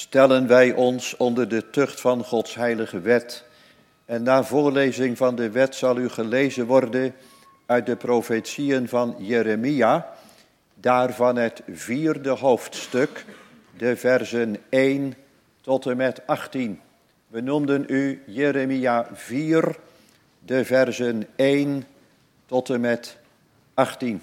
stellen wij ons onder de tucht van Gods heilige wet. En na voorlezing van de wet zal u gelezen worden uit de profetieën van Jeremia, daarvan het 4e hoofdstuk, de versen 1 tot en met 18. We noemden u Jeremia 4, de versen 1 tot en met 18.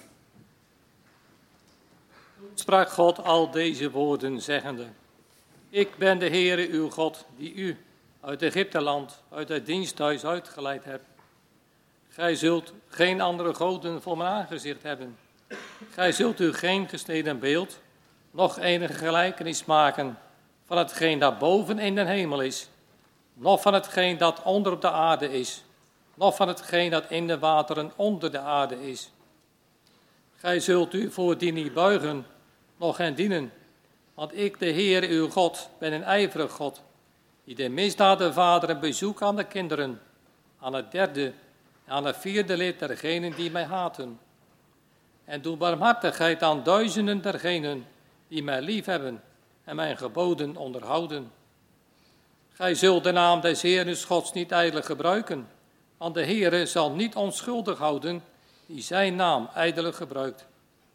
Sprak God al deze woorden zeggende: Ik ben de Heere uw God, die u uit Egypteland, uit het diensthuis uitgeleid hebt. Gij zult geen andere goden voor mijn aangezicht hebben. Gij zult u geen gesneden beeld, noch enige gelijkenis maken van hetgeen dat boven in de hemel is, noch van hetgeen dat onder op de aarde is, noch van hetgeen dat in de wateren onder de aarde is. Gij zult u voor die niet buigen, noch hen dienen, want ik, de Heer uw God, ben een ijverig God, die de misdaden vaderen bezoek aan de kinderen, aan het 3e en aan het 4e lid dergenen die mij haten. En doe barmhartigheid aan duizenden dergenen die mij liefhebben en mijn geboden onderhouden. Gij zult de naam des Heeren Gods niet ijdelijk gebruiken, want de Heere zal niet onschuldig houden die zijn naam ijdelijk gebruikt.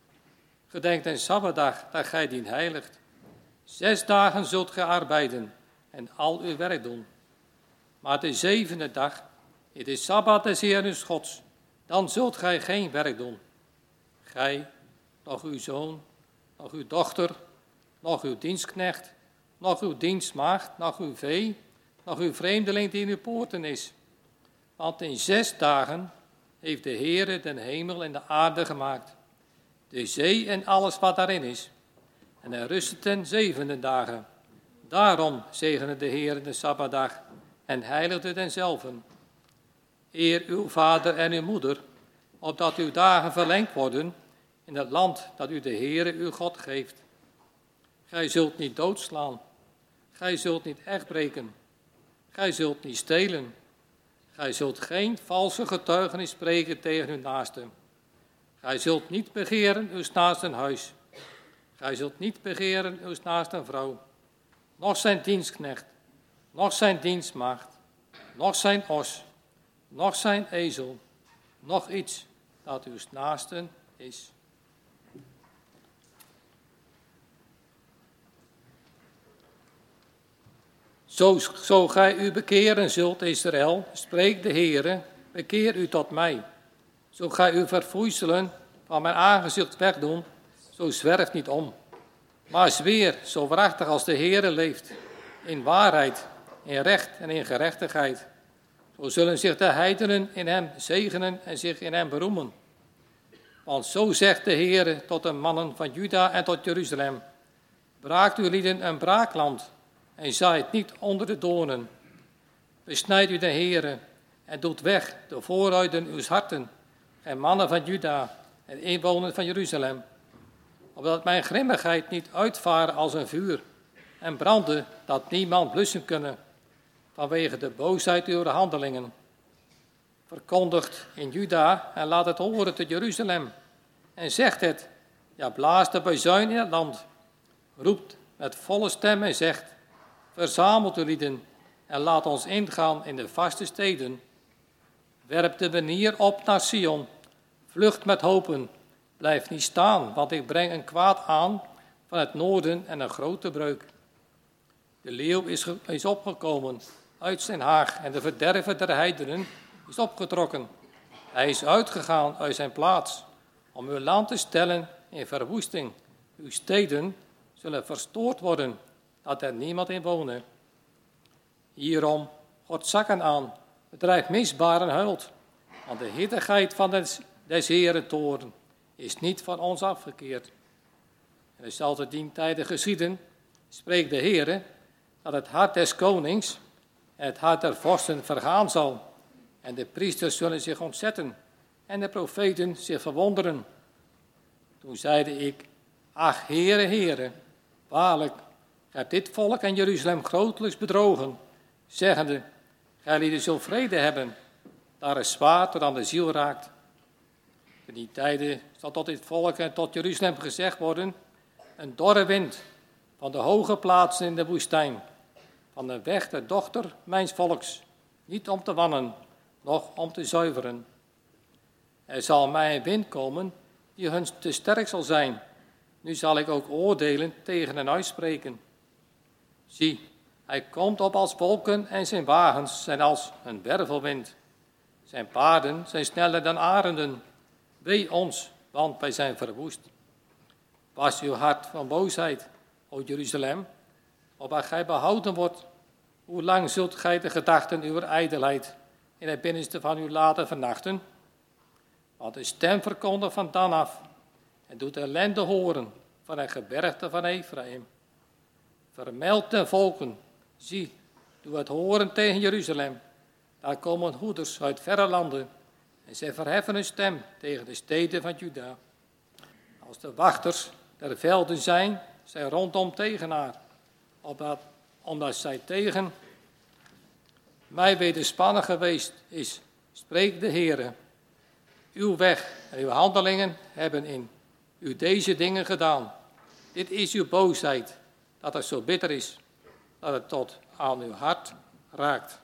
Gedenk den Sabbatdag dat gij dien heiligt. 6 dagen zult gij arbeiden en al uw werk doen. Maar de 7e dag, in de Sabbat des Heeren Gods, dan zult gij geen werk doen. Gij, noch uw zoon, noch uw dochter, noch uw dienstknecht, noch uw dienstmaagd, noch uw vee, noch uw vreemdeling die in uw poorten is. Want in 6 dagen heeft de Heere den hemel en de aarde gemaakt, de zee en alles wat daarin is. En hij rustte ten 7e dagen. Daarom zegende de Heere de Sabbatdag en heiligde denzelven. Eer uw vader en uw moeder, opdat uw dagen verlengd worden in het land dat u de Heere uw God geeft. Gij zult niet doodslaan. Gij zult niet echtbreken. Gij zult niet stelen. Gij zult geen valse getuigenis spreken tegen uw naaste. Gij zult niet begeren uw naaste huis. Gij zult niet begeren uw naaste vrouw, noch zijn dienstknecht, noch zijn dienstmaagd, noch zijn os, noch zijn ezel, noch iets dat uw naasten is. Zo gij u bekeren zult, Israël, spreekt de Heere, bekeer u tot mij. Zo gij u verfoeiselen van mijn aangezicht wegdoen, zo zwerf niet om. Maar zweer, zo waarachtig als de Heere leeft, in waarheid, in recht en in gerechtigheid. Zo zullen zich de heidenen in hem zegenen en zich in hem beroemen. Want zo zegt de Heere tot de mannen van Juda en tot Jeruzalem: braakt uw lieden een braakland en zaait niet onder de doornen. Besnijd u de Heere en doet weg de vooruiten uw harten, en mannen van Juda en inwoners van Jeruzalem, opdat mijn grimmigheid niet uitvaren als een vuur en branden dat niemand blussen kunnen, vanwege de boosheid uw handelingen. Verkondigt in Juda en laat het horen te Jeruzalem en zegt het, ja blaast de bazuin in het land. Roept met volle stem en zegt: verzamelt uw lieden en laat ons ingaan in de vaste steden. Werp de banier op naar Sion, vlucht met hopen, blijf niet staan, want ik breng een kwaad aan van het noorden en een grote breuk. De leeuw is opgekomen uit zijn haag en de verderver der heidenen is opgetrokken. Hij is uitgegaan uit zijn plaats om uw land te stellen in verwoesting. Uw steden zullen verstoord worden, dat er niemand in wonen. Hierom, God zakken aan, bedrijft misbaar en huilt, want de hittigheid van des Heeren toorn is niet van ons afgekeerd. En het zal te dien tijde geschieden, spreekt de Heere, dat het hart des konings en het hart der vorsten vergaan zal, en de priesters zullen zich ontzetten en de profeten zich verwonderen. Toen zeide ik: ach, Heere, Heere, waarlijk, gij hebt dit volk en Jeruzalem grotelijks bedrogen, zeggende: gij lieden zult vrede hebben, daar het zwaard tot aan de ziel raakt. In die tijden zal tot dit volk en tot Jeruzalem gezegd worden: een dorre wind van de hoge plaatsen in de woestijn, van de weg der dochter mijns volks, niet om te wannen, noch om te zuiveren. Er zal mij een wind komen die hun te sterk zal zijn. Nu zal ik ook oordelen tegen hen uitspreken. Zie, hij komt op als wolken en zijn wagens zijn als een wervelwind. Zijn paarden zijn sneller dan arenden. Wee ons, want wij zijn verwoest. Was uw hart van boosheid, o Jeruzalem, opdat gij behouden wordt? Hoe lang zult gij de gedachten uw ijdelheid in het binnenste van u laten vernachten? Want de stem verkondigt van dan af en doet ellende horen van het gebergte van Ephraim. Vermeld de volken, zie, doe het horen tegen Jeruzalem. Daar komen hoeders uit verre landen en zij verheffen hun stem tegen de steden van Juda. Als de wachters der velden zijn, zij rondom tegen haar, omdat zij tegen mij wederspannig geweest is, spreekt de Heere. Uw weg en uw handelingen hebben in u deze dingen gedaan. Dit is uw boosheid, dat het zo bitter is, dat het tot aan uw hart raakt.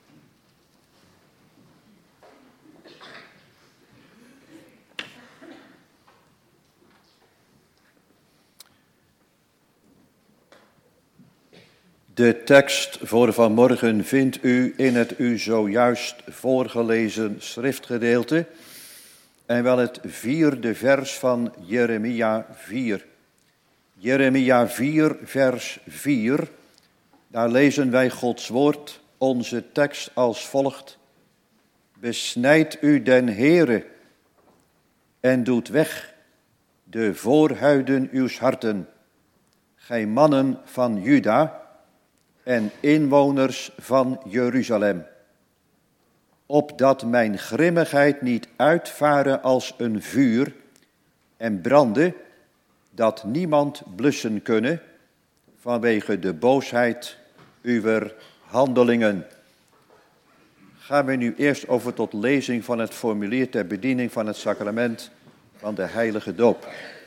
De tekst voor vanmorgen vindt u in het u zojuist voorgelezen schriftgedeelte en wel het 4e vers van Jeremia 4. Jeremia 4, vers 4, daar lezen wij Gods woord, onze tekst als volgt. Besnijd u den Heere en doet weg de voorhuiden uws harten, gij mannen van Juda en inwoners van Jeruzalem, opdat mijn grimmigheid niet uitvare als een vuur en brande, dat niemand blussen kunne vanwege de boosheid uwer handelingen. Gaan we nu eerst over tot lezing van het formulier ter bediening van het sacrament van de heilige doop.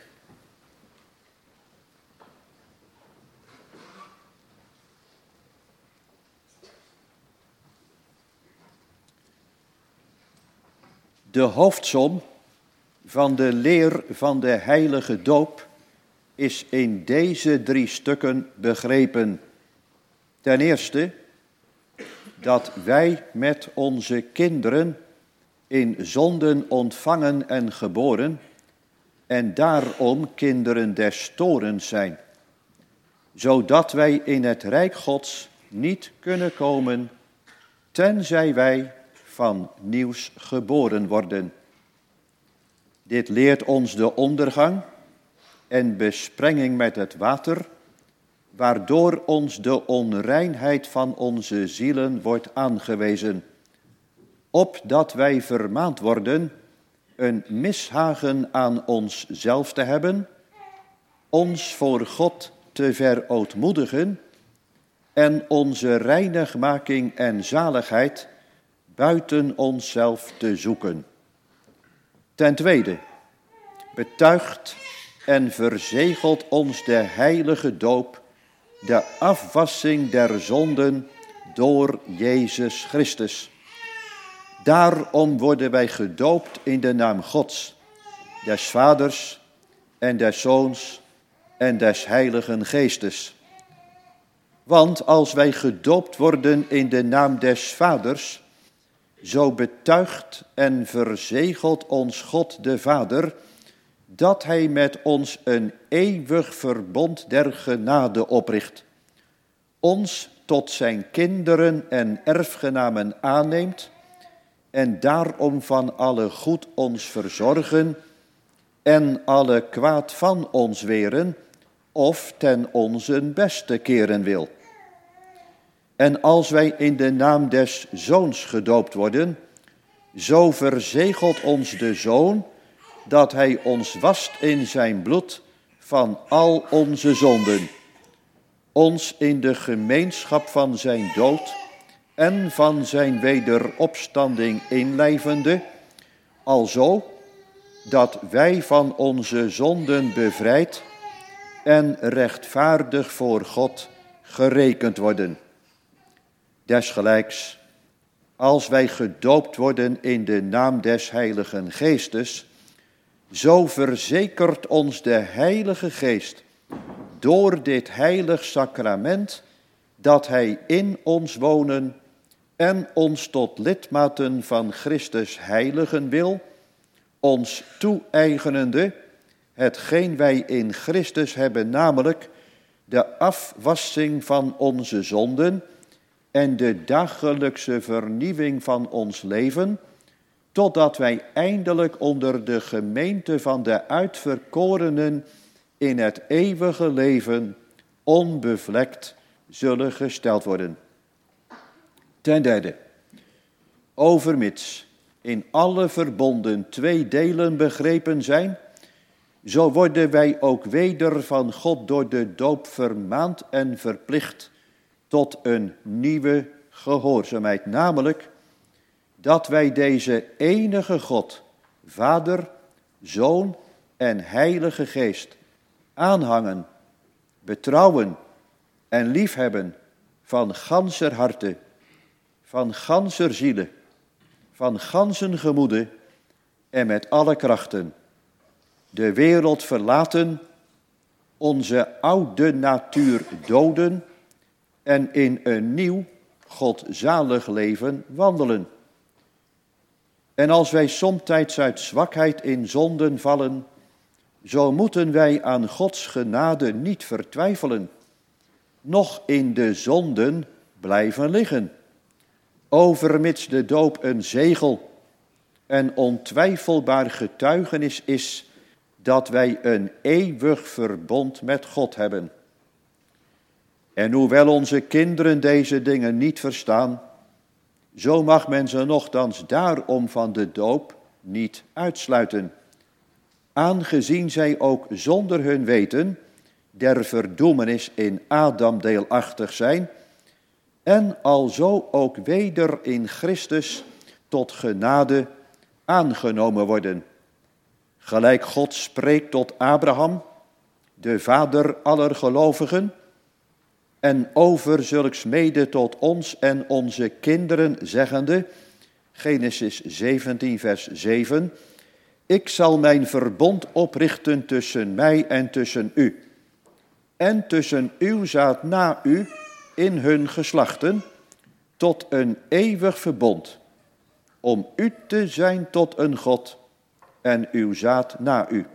De hoofdsom van de leer van de heilige doop is in deze 3 stukken begrepen. Ten eerste, dat wij met onze kinderen in zonden ontvangen en geboren en daarom kinderen des torens zijn, zodat wij in het rijk Gods niet kunnen komen, tenzij wij van nieuws geboren worden. Dit leert ons de ondergang en besprenging met het water, waardoor ons de onreinheid van onze zielen wordt aangewezen, opdat wij vermaand worden een mishagen aan onszelf te hebben, ons voor God te verootmoedigen en onze reinigmaking en zaligheid buiten onszelf te zoeken. Ten tweede, betuigt en verzegelt ons de heilige doop de afwassing der zonden door Jezus Christus. Daarom worden wij gedoopt in de naam Gods, des Vaders en des Zoons en des Heiligen Geestes. Want als wij gedoopt worden in de naam des Vaders, zo betuigt en verzegelt ons God de Vader, dat hij met ons een eeuwig verbond der genade opricht, ons tot zijn kinderen en erfgenamen aanneemt en daarom van alle goed ons verzorgen en alle kwaad van ons weren of ten onzen beste keren wil. En als wij in de naam des Zoons gedoopt worden, zo verzegelt ons de Zoon dat hij ons wast in zijn bloed van al onze zonden, ons in de gemeenschap van zijn dood en van zijn wederopstanding inlijvende, alzo dat wij van onze zonden bevrijd en rechtvaardig voor God gerekend worden. Desgelijks, als wij gedoopt worden in de naam des Heiligen Geestes, zo verzekert ons de Heilige Geest door dit heilig sacrament dat Hij in ons wonen en ons tot lidmaten van Christus heiligen wil, ons toe-eigenende, hetgeen wij in Christus hebben, namelijk de afwassing van onze zonden en de dagelijkse vernieuwing van ons leven, totdat wij eindelijk onder de gemeente van de uitverkorenen in het eeuwige leven onbevlekt zullen gesteld worden. Ten derde, overmits in alle verbonden 2 delen begrepen zijn, zo worden wij ook weder van God door de doop vermaand en verplicht tot een nieuwe gehoorzaamheid, namelijk dat wij deze enige God, Vader, Zoon en Heilige Geest aanhangen, betrouwen en liefhebben van ganser harte, van ganser ziele, van gansen gemoede en met alle krachten. De wereld verlaten, onze oude natuur doden en in een nieuw, godzalig leven wandelen. En als wij somtijds uit zwakheid in zonden vallen, zo moeten wij aan Gods genade niet vertwijfelen, noch in de zonden blijven liggen, overmits de doop een zegel en ontwijfelbaar getuigenis is dat wij een eeuwig verbond met God hebben. En hoewel onze kinderen deze dingen niet verstaan, zo mag men ze nochtans daarom van de doop niet uitsluiten, aangezien zij ook zonder hun weten der verdoemenis in Adam deelachtig zijn en alzo ook weder in Christus tot genade aangenomen worden. Gelijk God spreekt tot Abraham, de vader aller gelovigen, en over zulks mede tot ons en onze kinderen zeggende, Genesis 17 vers 7, ik zal mijn verbond oprichten tussen mij en tussen u, en tussen uw zaad na u in hun geslachten, tot een eeuwig verbond, om u te zijn tot een God en uw zaad na u.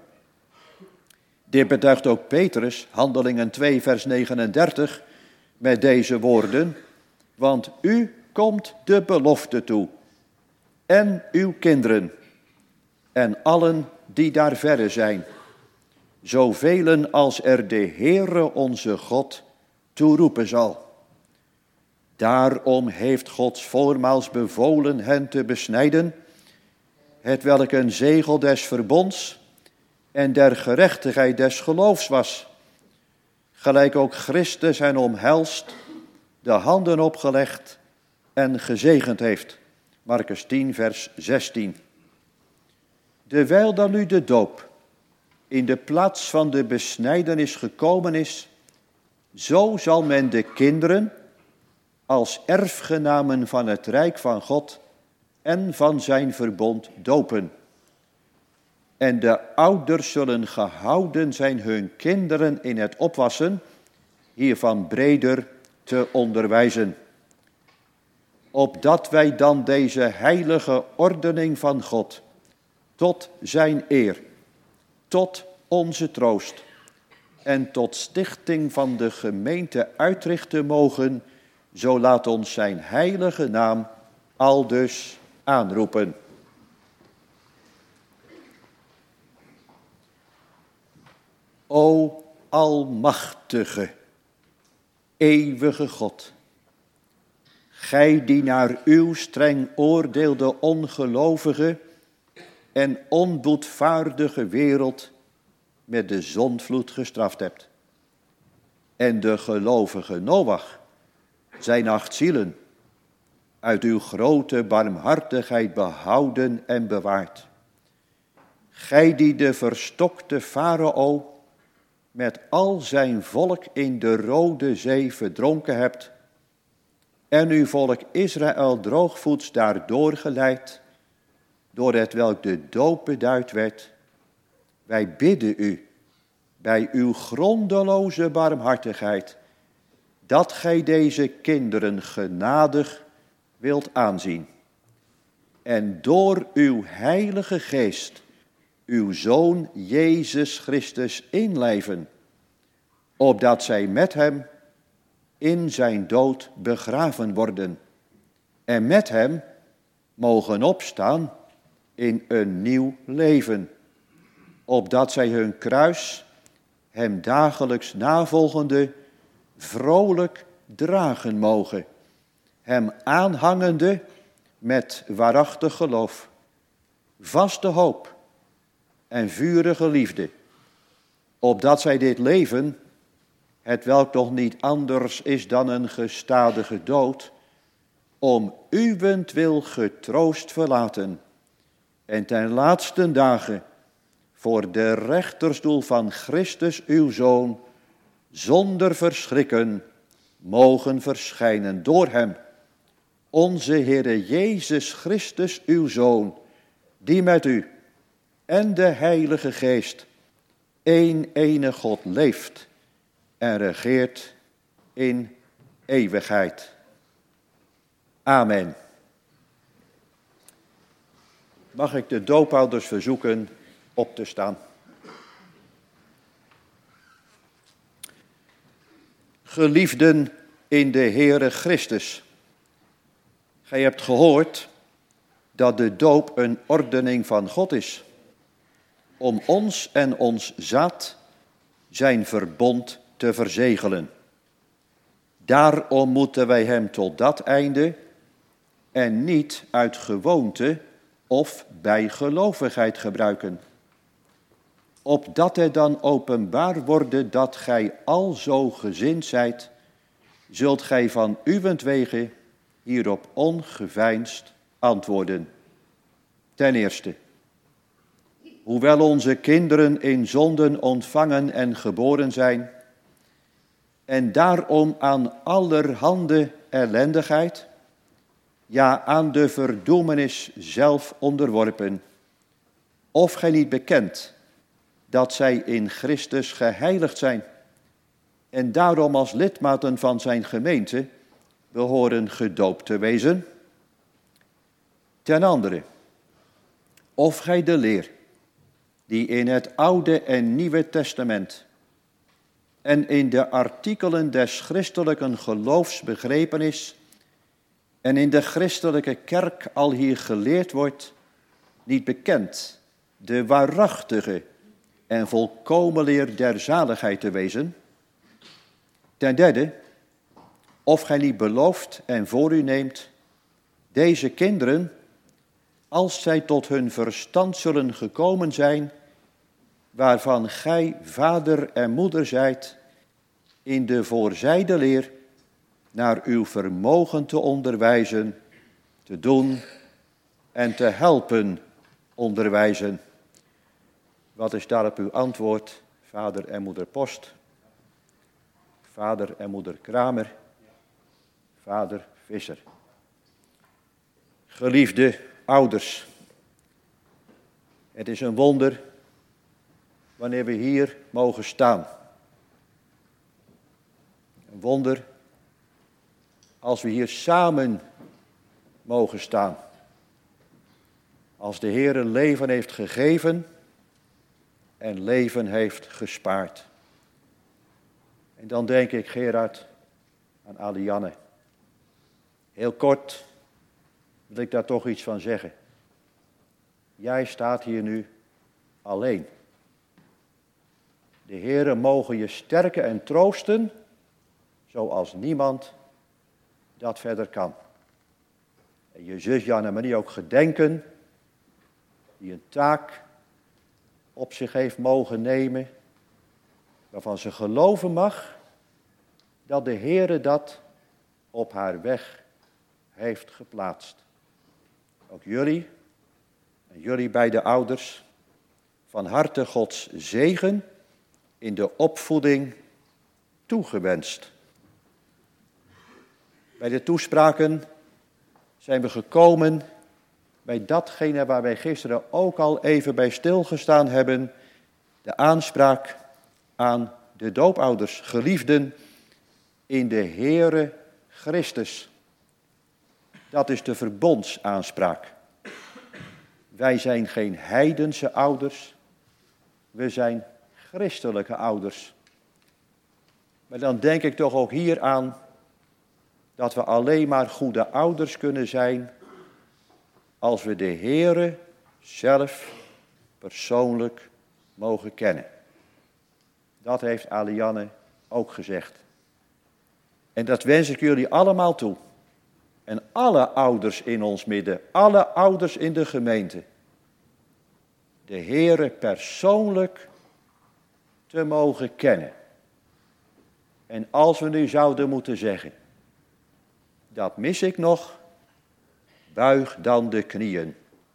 Dit betuigt ook Petrus, Handelingen 2 vers 39, met deze woorden, want u komt de belofte toe, en uw kinderen, en allen die daar verre zijn, zoveel als er de Heere onze God toeroepen zal. Daarom heeft Gods voormaals bevolen hen te besnijden, hetwelk een zegel des verbonds en der gerechtigheid des geloofs was, gelijk ook Christus hen omhelst, de handen opgelegd en gezegend heeft. Markus 10 vers 16. Dewijl dan nu de doop in de plaats van de besnijdenis gekomen is, zo zal men de kinderen als erfgenamen van het rijk van God en van zijn verbond dopen. En de ouders zullen gehouden zijn hun kinderen in het opwassen, hiervan breder te onderwijzen. Opdat wij dan deze heilige ordening van God, tot zijn eer, tot onze troost en tot stichting van de gemeente uitrichten mogen, zo laat ons zijn heilige naam aldus aanroepen. O almachtige, eeuwige God, gij die naar uw streng oordeel de ongelovige en onboedvaardige wereld met de zondvloed gestraft hebt, en de gelovige Noach, zijn 8 zielen, uit uw grote barmhartigheid behouden en bewaard. Gij die de verstokte Farao met al zijn volk in de Rode Zee verdronken hebt en uw volk Israël droogvoets daardoor geleid, door het welk de doop beduid werd. Wij bidden u, bij uw grondeloze barmhartigheid, dat gij deze kinderen genadig wilt aanzien. En door uw heilige geest, uw Zoon Jezus Christus inlijven, opdat zij met hem in zijn dood begraven worden en met hem mogen opstaan in een nieuw leven, opdat zij hun kruis, hem dagelijks navolgende, vrolijk dragen mogen, hem aanhangende met waarachtig geloof, vaste hoop en vurige liefde, opdat zij dit leven, hetwelk toch niet anders is dan een gestadige dood, om uwentwil getroost verlaten en ten laatste dagen voor de rechterstoel van Christus uw Zoon zonder verschrikken mogen verschijnen door hem, onze Heere Jezus Christus uw Zoon, die met u en de Heilige Geest één enige God leeft en regeert in eeuwigheid. Amen. Mag ik de doopouders verzoeken op te staan. Geliefden in de Heere Christus, gij hebt gehoord dat de doop een ordening van God is, om ons en ons zaad zijn verbond te verzegelen. Daarom moeten wij hem tot dat einde en niet uit gewoonte of bijgelovigheid gebruiken, opdat het dan openbaar worden dat gij alzo gezind zijt, zult gij van uwentwege hierop ongeveinsd antwoorden. Ten eerste, hoewel onze kinderen in zonden ontvangen en geboren zijn, en daarom aan allerhande ellendigheid, ja aan de verdoemenis zelf onderworpen, of gij niet bekent dat zij in Christus geheiligd zijn, en daarom als lidmaten van zijn gemeente behoren gedoopt te wezen. Ten andere, of gij de leer die in het Oude en Nieuwe Testament en in de artikelen des christelijke geloofs begrepen is en in de christelijke kerk al hier geleerd wordt, niet bekend de waarachtige en volkomen leer der zaligheid te wezen. Ten derde, of gij niet belooft en voor u neemt deze kinderen, als zij tot hun verstand zullen gekomen zijn, waarvan gij vader en moeder zijt, in de voorzijde leer naar uw vermogen te onderwijzen, te doen en te helpen onderwijzen. Wat is daarop uw antwoord, vader en moeder Post, vader en moeder Kramer, vader Visser? Geliefde ouders, het is een wonder wanneer we hier mogen staan. Een wonder als we hier samen mogen staan. Als de Heer een leven heeft gegeven en leven heeft gespaard. En dan denk ik, Gerard, aan Alianne. Heel kort wil ik daar toch iets van zeggen. Jij staat hier nu alleen. De Heere mogen je sterken en troosten, zoals niemand dat verder kan. En je zus Jan en Marie ook gedenken, die een taak op zich heeft mogen nemen, waarvan ze geloven mag dat de Heere dat op haar weg heeft geplaatst. Ook jullie en jullie beide ouders, van harte Gods zegen in de opvoeding toegewenst. Bij de toespraken zijn we gekomen bij datgene waar wij gisteren ook al even bij stilgestaan hebben, de aanspraak aan de doopouders, geliefden in de Heere Christus. Dat is de verbondsaanspraak. Wij zijn geen heidense ouders, we zijn christelijke ouders. Maar dan denk ik toch ook hier aan dat we alleen maar goede ouders kunnen zijn als we de Heere zelf persoonlijk mogen kennen. Dat heeft Alianne ook gezegd. En dat wens ik jullie allemaal toe. En alle ouders in ons midden, alle ouders in de gemeente. De Heere persoonlijk te mogen kennen. En als we nu zouden moeten zeggen, dat mis ik nog, buig dan de knieën.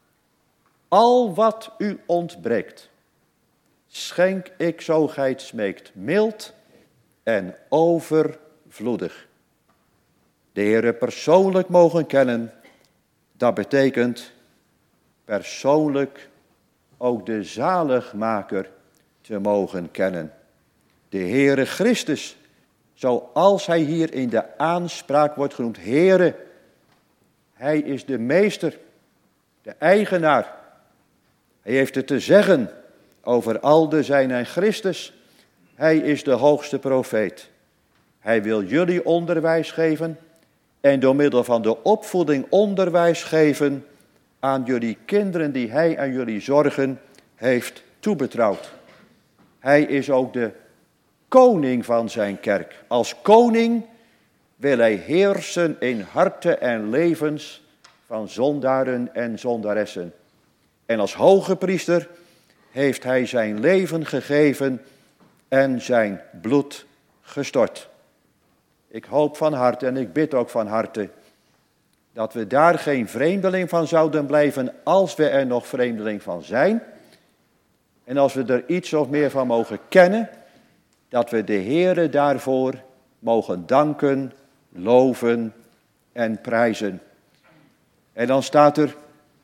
Al wat u ontbreekt, schenk ik zo gij het smeekt, mild en overvloedig. De Heere persoonlijk mogen kennen, dat betekent persoonlijk ook de zaligmaker te mogen kennen. De Heere Christus, zoals hij hier in de aanspraak wordt genoemd. Heere, hij is de meester, de eigenaar. Hij heeft het te zeggen over al de zijn en Christus. Hij is de hoogste profeet. Hij wil jullie onderwijs geven en door middel van de opvoeding onderwijs geven aan jullie kinderen die hij aan jullie zorgen heeft toebetrouwd. Hij is ook de koning van zijn kerk. Als koning wil hij heersen in harten en levens van zondaren en zondaressen. En als hoge priester heeft hij zijn leven gegeven en zijn bloed gestort. Ik hoop van harte en ik bid ook van harte dat we daar geen vreemdeling van zouden blijven als we er nog vreemdeling van zijn. En als we er iets of meer van mogen kennen, dat we de Heere daarvoor mogen danken, loven en prijzen. En dan staat er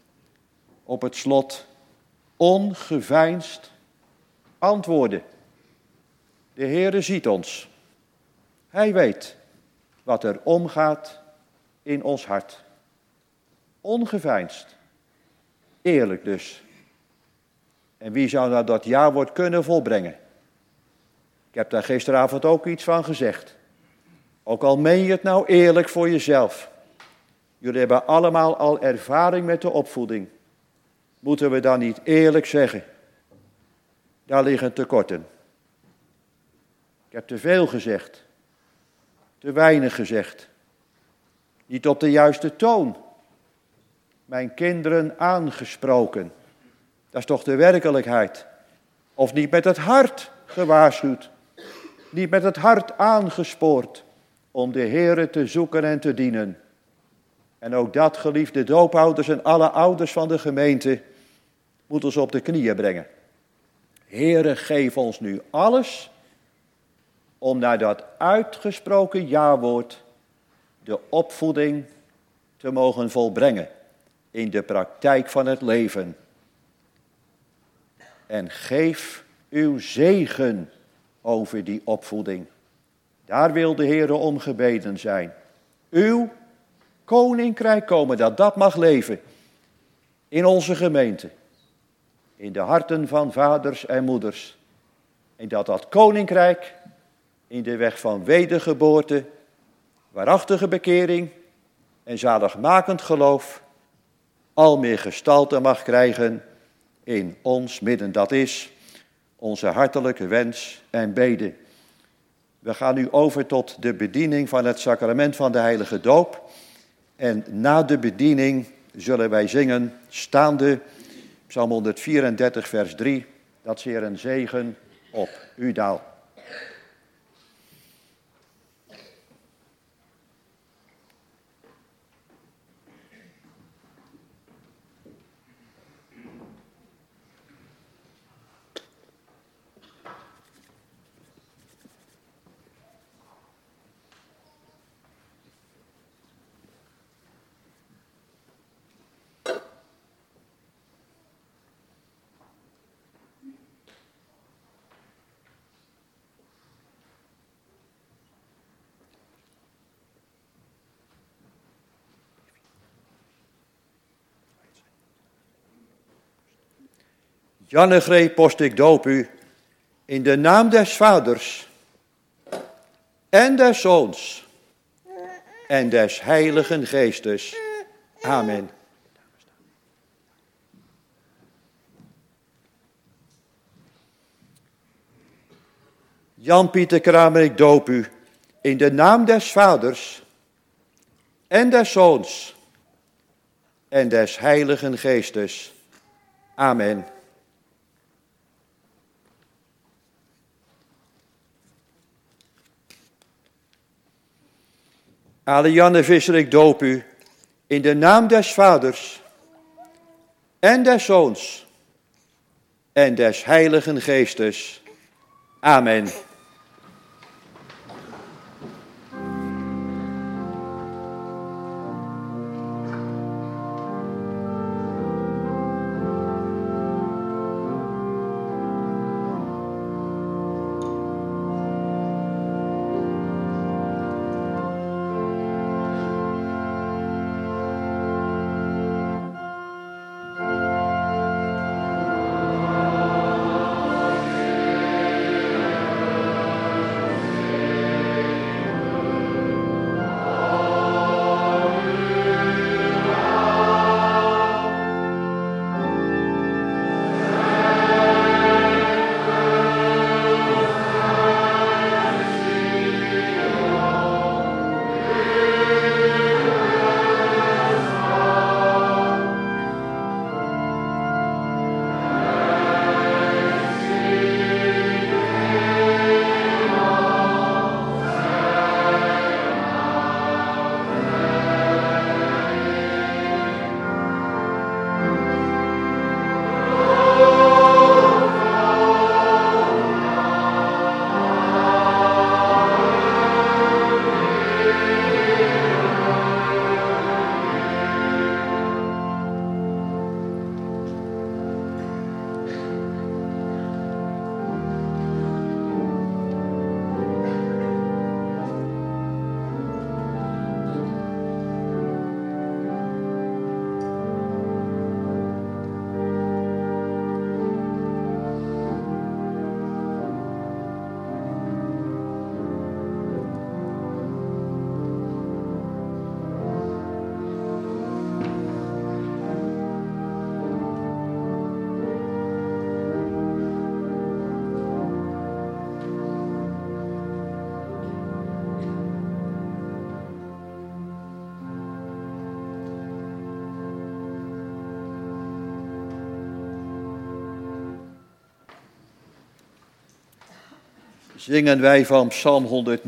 op het slot ongeveinsd antwoorden. De Heere ziet ons. Hij weet wat er omgaat in ons hart. Ongeveinsd. Eerlijk dus. En wie zou nou dat jawoord kunnen volbrengen? Ik heb daar gisteravond ook iets van gezegd. Ook al meen je het nou eerlijk voor jezelf. Jullie hebben allemaal al ervaring met de opvoeding. Moeten we dan niet eerlijk zeggen? Daar liggen tekorten. Ik heb te veel gezegd. Te weinig gezegd. Niet op de juiste toon. Mijn kinderen aangesproken. Dat is toch de werkelijkheid. Of niet met het hart gewaarschuwd. Niet met het hart aangespoord om de Heere te zoeken en te dienen. En ook dat, geliefde doopouders en alle ouders van de gemeente, moet ons op de knieën brengen. Heere, geef ons nu alles om naar dat uitgesproken jawoord de opvoeding te mogen volbrengen in de praktijk van het leven. En geef uw zegen over die opvoeding. Daar wil de Heere om gebeden zijn. Uw koninkrijk komen, dat dat mag leven in onze gemeente. In de harten van vaders en moeders. En dat dat koninkrijk in de weg van wedergeboorte, waarachtige bekering en zaligmakend geloof al meer gestalte mag krijgen in ons midden. Dat is onze hartelijke wens en bede. We gaan nu over tot de bediening van het sacrament van de heilige doop. En na de bediening zullen wij zingen, staande, Psalm 134, vers 3, dat zeer een zegen op u daalt. Jannegre post ik doop u in de naam des Vaders en des Zoons en des Heiligen Geestes. Amen. Jan-Pieter Kramer, ik doop u in de naam des Vaders en des Zoons en des Heiligen Geestes. Amen. Alianne Visser, ik doop u in de naam des Vaders en des Zoons en des Heiligen Geestes. Amen. Zingen wij van Psalm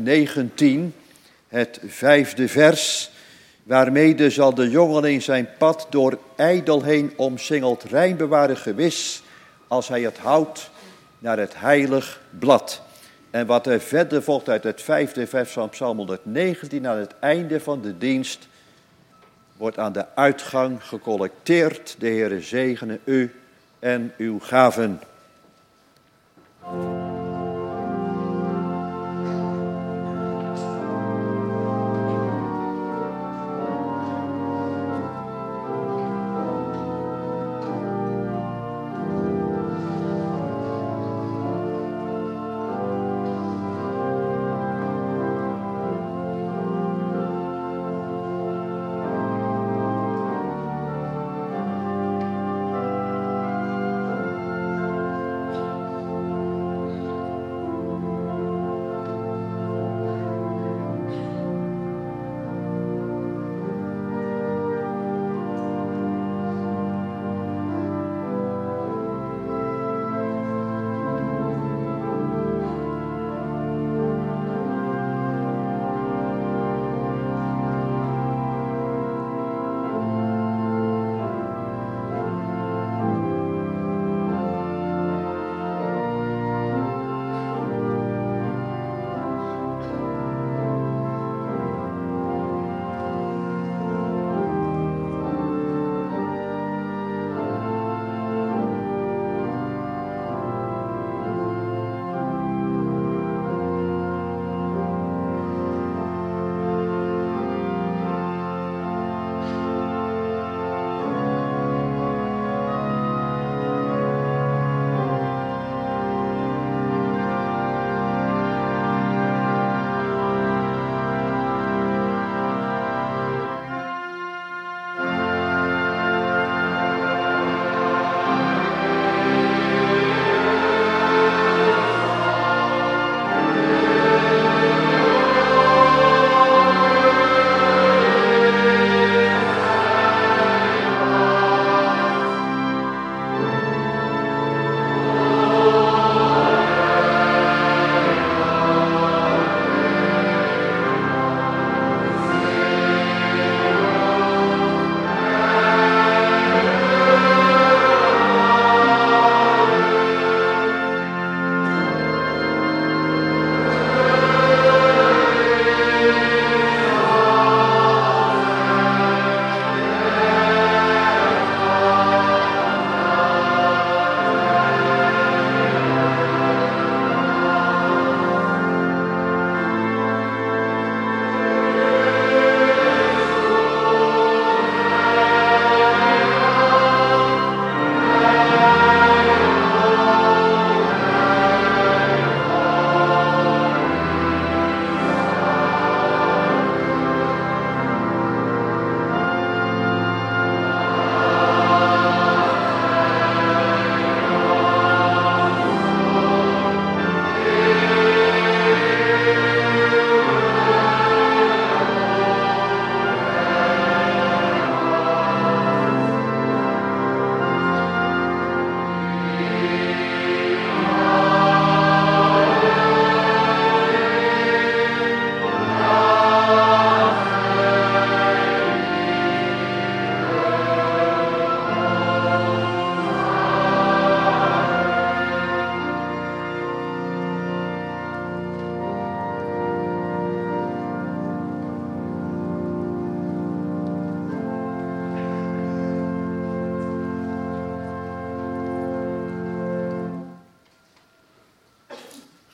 119, het 5e vers, waarmede zal de jongeling zijn pad door ijdel heen omsingeld rein bewaren gewis, als hij het houdt naar het heilig blad. En wat er verder volgt uit het 5e vers van Psalm 119 aan het einde van de dienst, wordt aan de uitgang gecollecteerd. De Heere zegene u en uw gaven.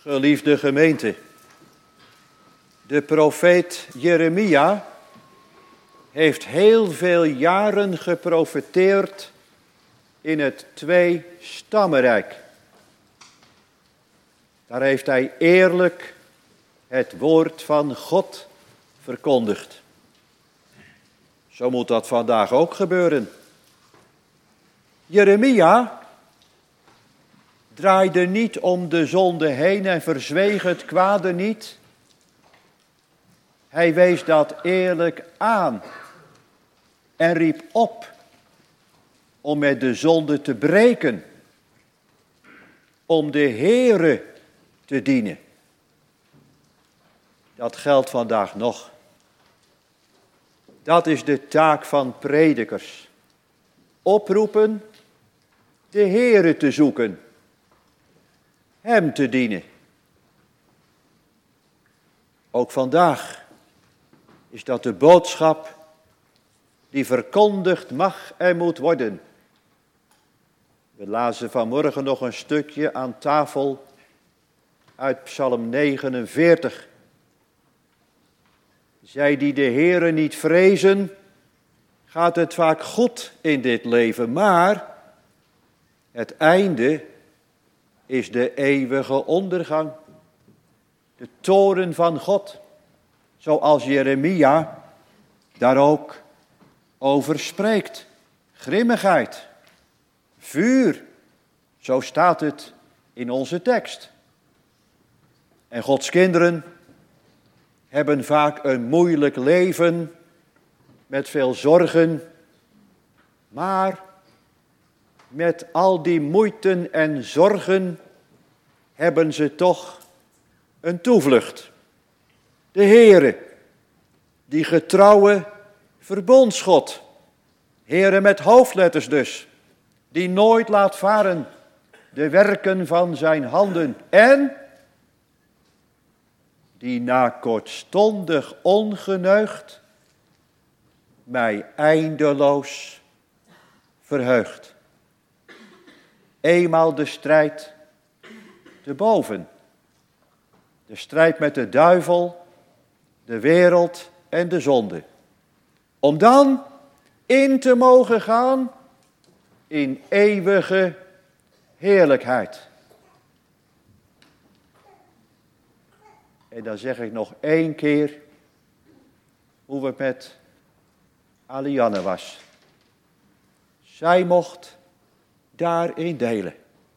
Geliefde gemeente, de profeet Jeremia heeft heel veel jaren geprofeteerd in het twee-stammenrijk. Daar heeft hij eerlijk het woord van God verkondigd. Zo moet dat vandaag ook gebeuren. Jeremia draaide niet om de zonde heen en verzweeg het kwade niet. Hij wees dat eerlijk aan en riep op om met de zonde te breken, om de Heere te dienen. Dat geldt vandaag nog. Dat is de taak van predikers. Oproepen de Heere te zoeken, Hem te dienen. Ook vandaag is dat de boodschap die verkondigd mag en moet worden. We lazen vanmorgen nog een stukje aan tafel uit Psalm 49. Zij die de Heere niet vrezen, gaat het vaak goed in dit leven, maar het einde is de eeuwige ondergang. De toorn van God, zoals Jeremia daar ook over spreekt. Grimmigheid, vuur, zo staat het in onze tekst. En Gods kinderen hebben vaak een moeilijk leven met veel zorgen, maar met al die moeiten en zorgen hebben ze toch een toevlucht. De Heere, die getrouwe verbondsgod, Heere met hoofdletters dus, die nooit laat varen de werken van zijn handen en die na kortstondig ongeneugd mij eindeloos verheugt. Eenmaal de strijd te boven. De strijd met de duivel, de wereld en de zonde. Om dan in te mogen gaan in eeuwige heerlijkheid. En dan zeg ik nog 1 keer hoe het met Alianne was. Zij mocht daarin delen.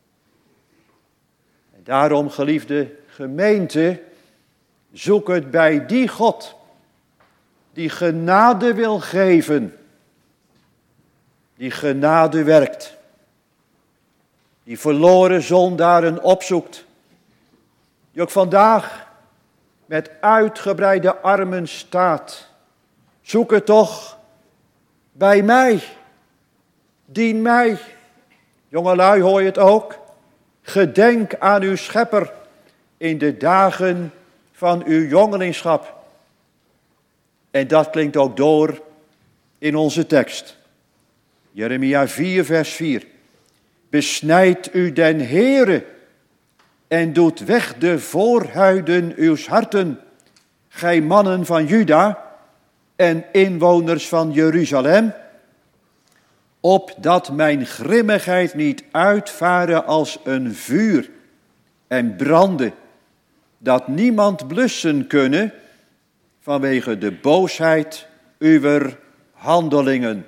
En daarom, geliefde gemeente, zoek het bij die God die genade wil geven, die genade werkt, die verloren zondaren opzoekt, die ook vandaag met uitgebreide armen staat. Zoek het toch bij mij, dien mij. Jongelui, hoor je het ook? Gedenk aan uw schepper in de dagen van uw jongelingschap. En dat klinkt ook door in onze tekst. Jeremia 4 vers 4. Besnijd u den Heere en doet weg de voorhuiden uws harten, gij mannen van Juda en inwoners van Jeruzalem, opdat mijn grimmigheid niet uitvare als een vuur en brande, dat niemand blussen kunne vanwege de boosheid uwer handelingen.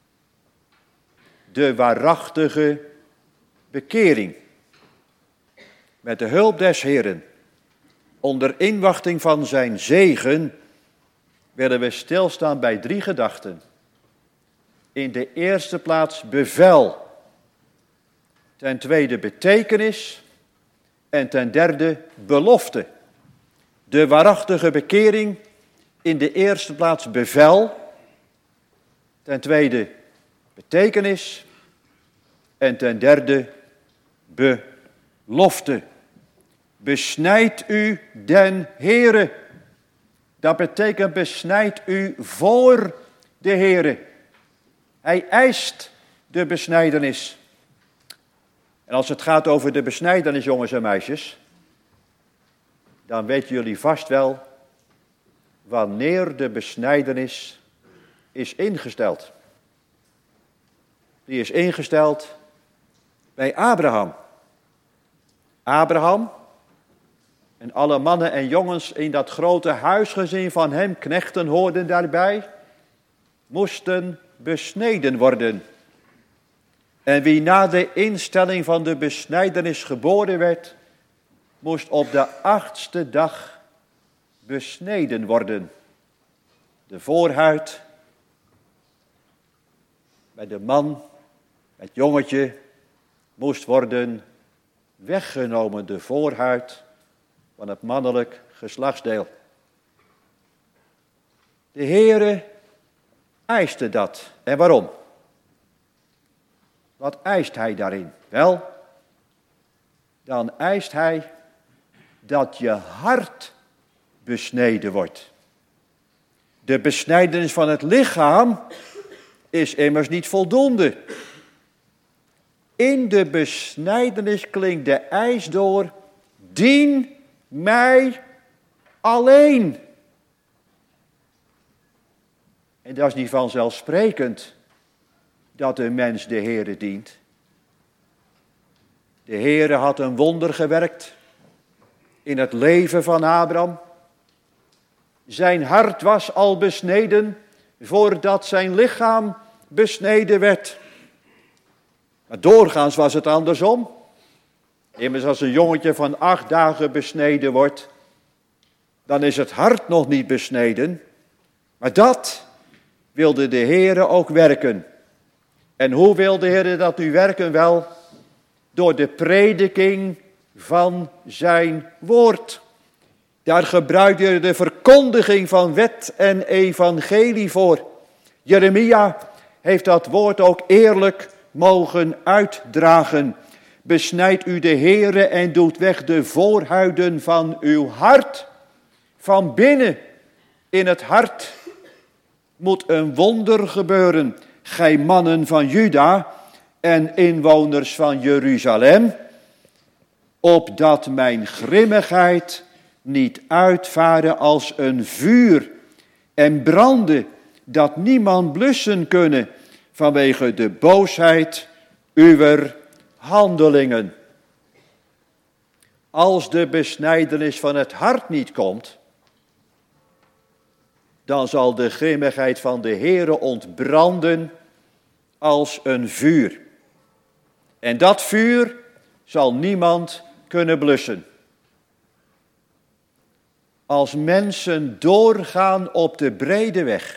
De waarachtige bekering. Met de hulp des Heeren, onder inwachting van zijn zegen, willen we stilstaan bij 3 gedachten. In de eerste plaats bevel, ten tweede betekenis en ten derde belofte. De waarachtige bekering, in de eerste plaats bevel, ten tweede betekenis en ten derde belofte. Besnijd u den Heere. Dat betekent besnijd u voor de Heere. Hij eist de besnijdenis. En als het gaat over de besnijdenis, jongens en meisjes, dan weten jullie vast wel wanneer de besnijdenis is ingesteld. Die is ingesteld bij Abraham. Abraham en alle mannen en jongens in dat grote huisgezin van hem, knechten hoorden daarbij, moesten besneden worden. En wie na de instelling van de besnijdenis geboren werd, moest op de 8e dag besneden worden. De voorhuid bij de man, het jongetje, moest worden weggenomen, de voorhuid van het mannelijk geslachtsdeel. De Heere eiste dat. En waarom? Wat eist hij daarin? Wel, dan eist hij dat je hart besneden wordt. De besnijdenis van het lichaam is immers niet voldoende. In de besnijdenis klinkt de eis door: dien mij alleen. En dat is niet vanzelfsprekend dat een mens de Heere dient. De Heere had een wonder gewerkt in het leven van Abraham. Zijn hart was al besneden voordat zijn lichaam besneden werd. Maar doorgaans was het andersom. Immers als een jongetje van 8 dagen besneden wordt, dan is het hart nog niet besneden. Maar dat wilde de Heere ook werken. En hoe wil de Heere dat nu werken? Wel, door de prediking van zijn woord. Daar gebruikt hij de verkondiging van wet en evangelie voor. Jeremia heeft dat woord ook eerlijk mogen uitdragen. Besnijd u de Heere en doet weg de voorhuiden van uw hart. Van binnen in het hart moet een wonder gebeuren. Gij mannen van Juda en inwoners van Jeruzalem, opdat mijn grimmigheid niet uitvaren als een vuur en branden, dat niemand blussen kunne vanwege de boosheid uwer handelingen. Als de besnijdenis van het hart niet komt, dan zal de grimmigheid van de Heere ontbranden als een vuur. En dat vuur zal niemand kunnen blussen. Als mensen doorgaan op de brede weg,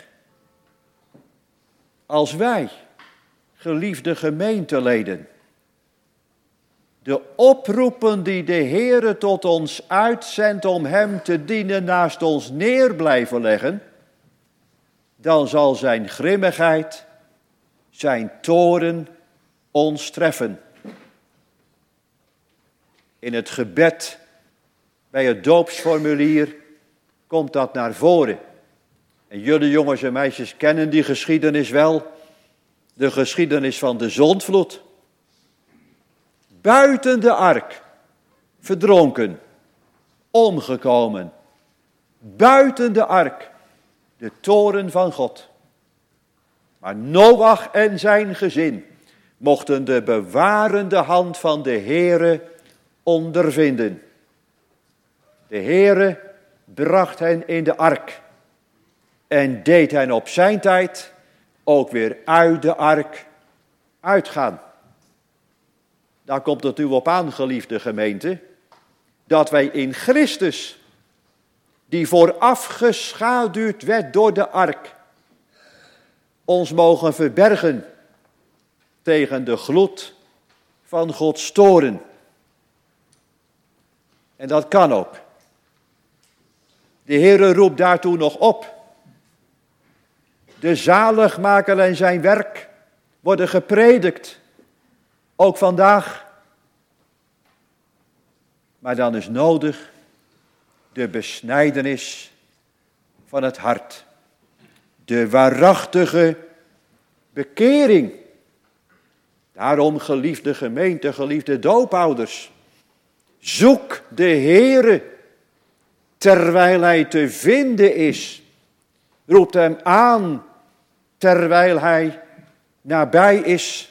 als wij, geliefde gemeenteleden, de oproepen die de Heere tot ons uitzendt om hem te dienen naast ons neer blijven leggen, dan zal zijn grimmigheid, zijn toorn ons treffen. In het gebed bij het doopsformulier komt dat naar voren. En jullie jongens en meisjes kennen die geschiedenis wel. De geschiedenis van de zondvloed. Buiten de ark, verdronken, omgekomen. Buiten de ark, de toorn van God. Maar Noach en zijn gezin mochten de bewarende hand van de Heere ondervinden. De Heere bracht hen in de ark en deed hen op zijn tijd ook weer uit de ark uitgaan. Daar komt het nu op aan, geliefde gemeente, dat wij in Christus, die vooraf geschaduwd werd door de ark, ons mogen verbergen tegen de gloed van Gods toorn. En dat kan ook. De Heere roept daartoe nog op. De zaligmaker en zijn werk worden gepredikt. Ook vandaag. Maar dan is nodig de besnijdenis van het hart. De waarachtige bekering. Daarom, geliefde gemeente, geliefde doopouders. Zoek de Heere terwijl hij te vinden is. Roept hem aan terwijl hij nabij is.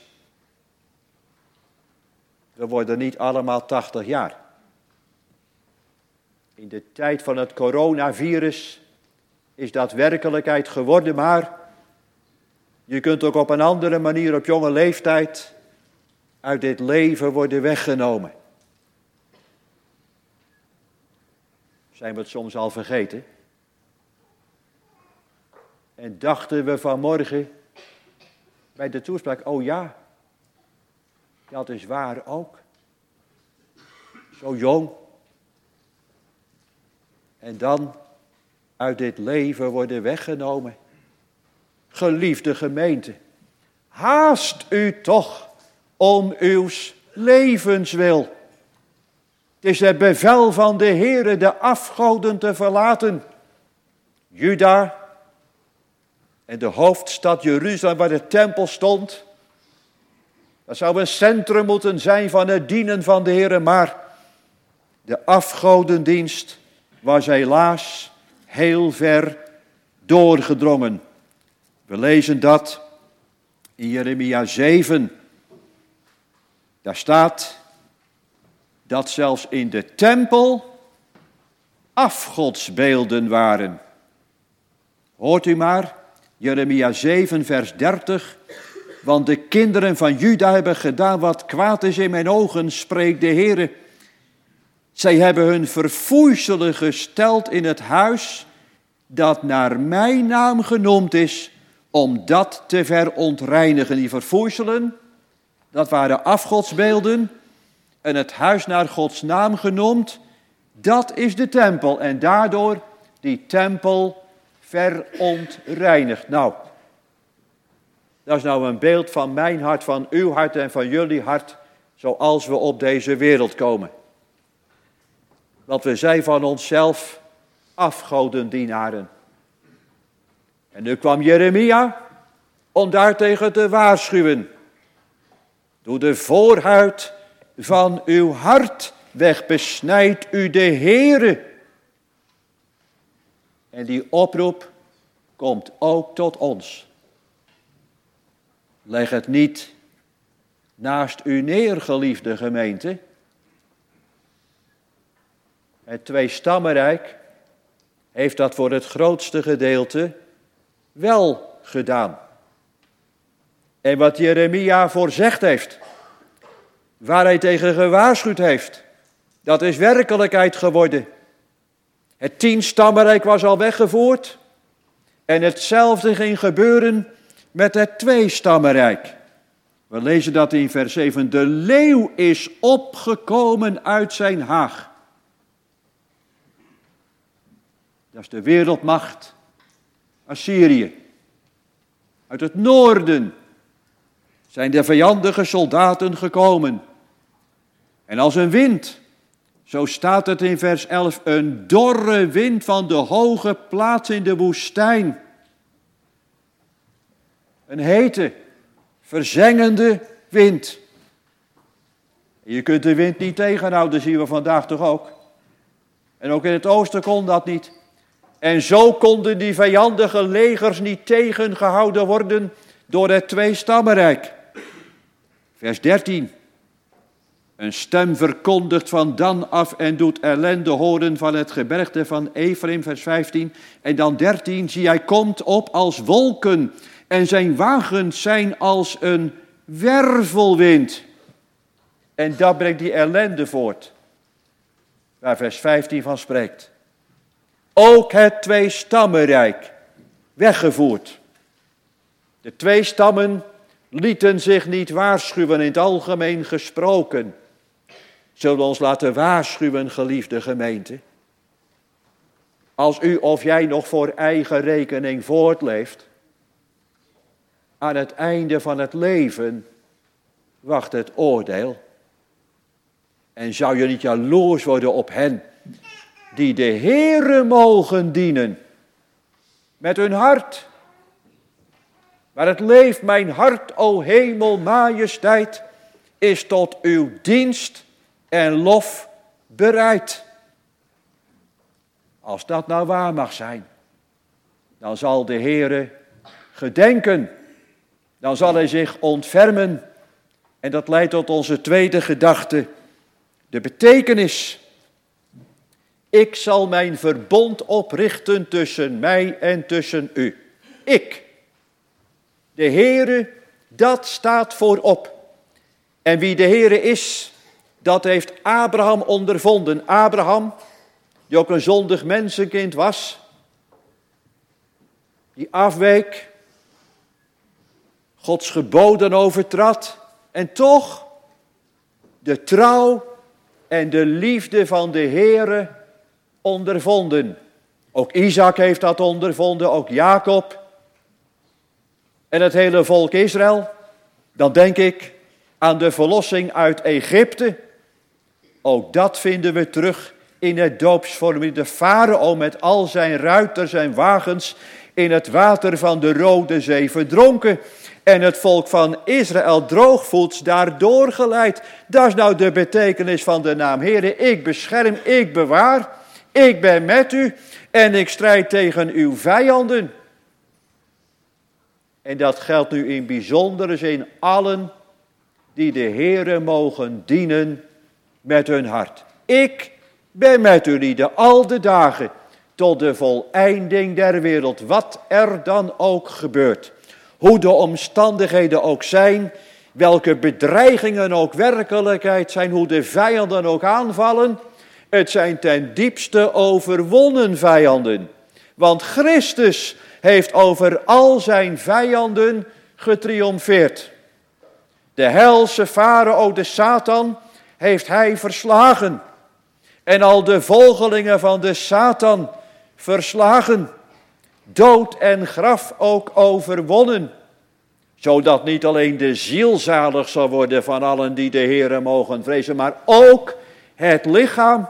We worden niet allemaal 80 jaar. In de tijd van het coronavirus is dat werkelijkheid geworden, maar je kunt ook op een andere manier op jonge leeftijd uit dit leven worden weggenomen. Zijn we het soms al vergeten? En dachten we vanmorgen bij de toespraak, oh ja, dat is waar ook. Zo jong. En dan uit dit leven worden weggenomen. Geliefde gemeente, haast u toch om uw levenswil. Het is het bevel van de Heere de afgoden te verlaten. Juda en de hoofdstad Jeruzalem waar de tempel stond. Dat zou een centrum moeten zijn van het dienen van de Heere, maar de afgodendienst was helaas heel ver doorgedrongen. We lezen dat in Jeremia 7. Daar staat dat zelfs in de tempel afgodsbeelden waren. Hoort u maar, Jeremia 7 vers 30. Want de kinderen van Juda hebben gedaan wat kwaad is in mijn ogen, spreekt de Heere. Zij hebben hun verfoeiselen gesteld in het huis dat naar mijn naam genoemd is, om dat te verontreinigen. Die verfoeiselen, dat waren afgodsbeelden. En het huis naar Gods naam genoemd, dat is de tempel. En daardoor die tempel verontreinigd. Nou, dat is nou een beeld van mijn hart, van uw hart en van jullie hart, zoals we op deze wereld komen. Want we zijn van onszelf afgodendienaren. En nu kwam Jeremia om daartegen te waarschuwen. Doe de voorhuid van uw hart weg, besnijd u de Heere. En die oproep komt ook tot ons. Leg het niet naast u neer, geliefde gemeente. Het tweestammenrijk heeft dat voor het grootste gedeelte wel gedaan. En wat Jeremia voorzegd heeft, waar hij tegen gewaarschuwd heeft, dat is werkelijkheid geworden. Het 10-stammenrijk was al weggevoerd en hetzelfde ging gebeuren met het 2-stammenrijk. We lezen dat in vers 7. De leeuw is opgekomen uit zijn haag. Dat is de wereldmacht Assyrië. Uit het noorden zijn de vijandige soldaten gekomen. En als een wind, zo staat het in vers 11, een dorre wind van de hoge plaats in de woestijn. Een hete, verzengende wind. Je kunt de wind niet tegenhouden, zien we vandaag toch ook. En ook in het oosten kon dat niet. En zo konden die vijandige legers niet tegengehouden worden door het tweestammenrijk. Vers 13. Een stem verkondigt van Dan af en doet ellende horen van het gebergte van Ephraim, vers 15. En dan 13, zie hij komt op als wolken en zijn wagens zijn als een wervelwind. En dat brengt die ellende voort, waar vers 15 van spreekt. Ook het tweestammenrijk weggevoerd. De twee stammen lieten zich niet waarschuwen, in het algemeen gesproken. Zullen we ons laten waarschuwen, geliefde gemeente? Als u of jij nog voor eigen rekening voortleeft, aan het einde van het leven wacht het oordeel. En zou je niet jaloers worden op hen die de Heere mogen dienen met hun hart? Maar het leeft, mijn hart, o hemel, majesteit, is tot uw dienst en lof bereid. Als dat nou waar mag zijn, dan zal de Heere gedenken. Dan zal hij zich ontfermen. En dat leidt tot onze tweede gedachte. De betekenis. Ik zal mijn verbond oprichten tussen mij en tussen u. Ik. De Heere, dat staat voorop. En wie de Heere is, dat heeft Abraham ondervonden. Abraham, die ook een zondig mensenkind was. Die afweek. Gods geboden overtrad. En toch de trouw en de liefde van de Heere ondervonden. Ook Isaac heeft dat ondervonden, ook Jacob. En het hele volk Israël. Dan denk ik aan de verlossing uit Egypte. Ook dat vinden we terug in het doopsformulier. De farao met al zijn ruiters en wagens in het water van de Rode Zee verdronken. En het volk van Israël droogvoets daardoor geleid. Dat is nou de betekenis van de naam Heere. Ik bescherm, ik bewaar. Ik ben met u en ik strijd tegen uw vijanden. En dat geldt nu in bijzondere zin allen die de Heere mogen dienen met hun hart. Ik ben met u lieden al de dagen tot de voleinding der wereld. Wat er dan ook gebeurt. Hoe de omstandigheden ook zijn. Welke bedreigingen ook werkelijkheid zijn. Hoe de vijanden ook aanvallen. Het zijn ten diepste overwonnen vijanden. Want Christus heeft over al zijn vijanden getriomfeerd. De helse farao, de Satan, heeft hij verslagen. En al de volgelingen van de Satan verslagen. Dood en graf ook overwonnen. Zodat niet alleen de ziel zalig zal worden van allen die de Heere mogen vrezen, maar ook het lichaam.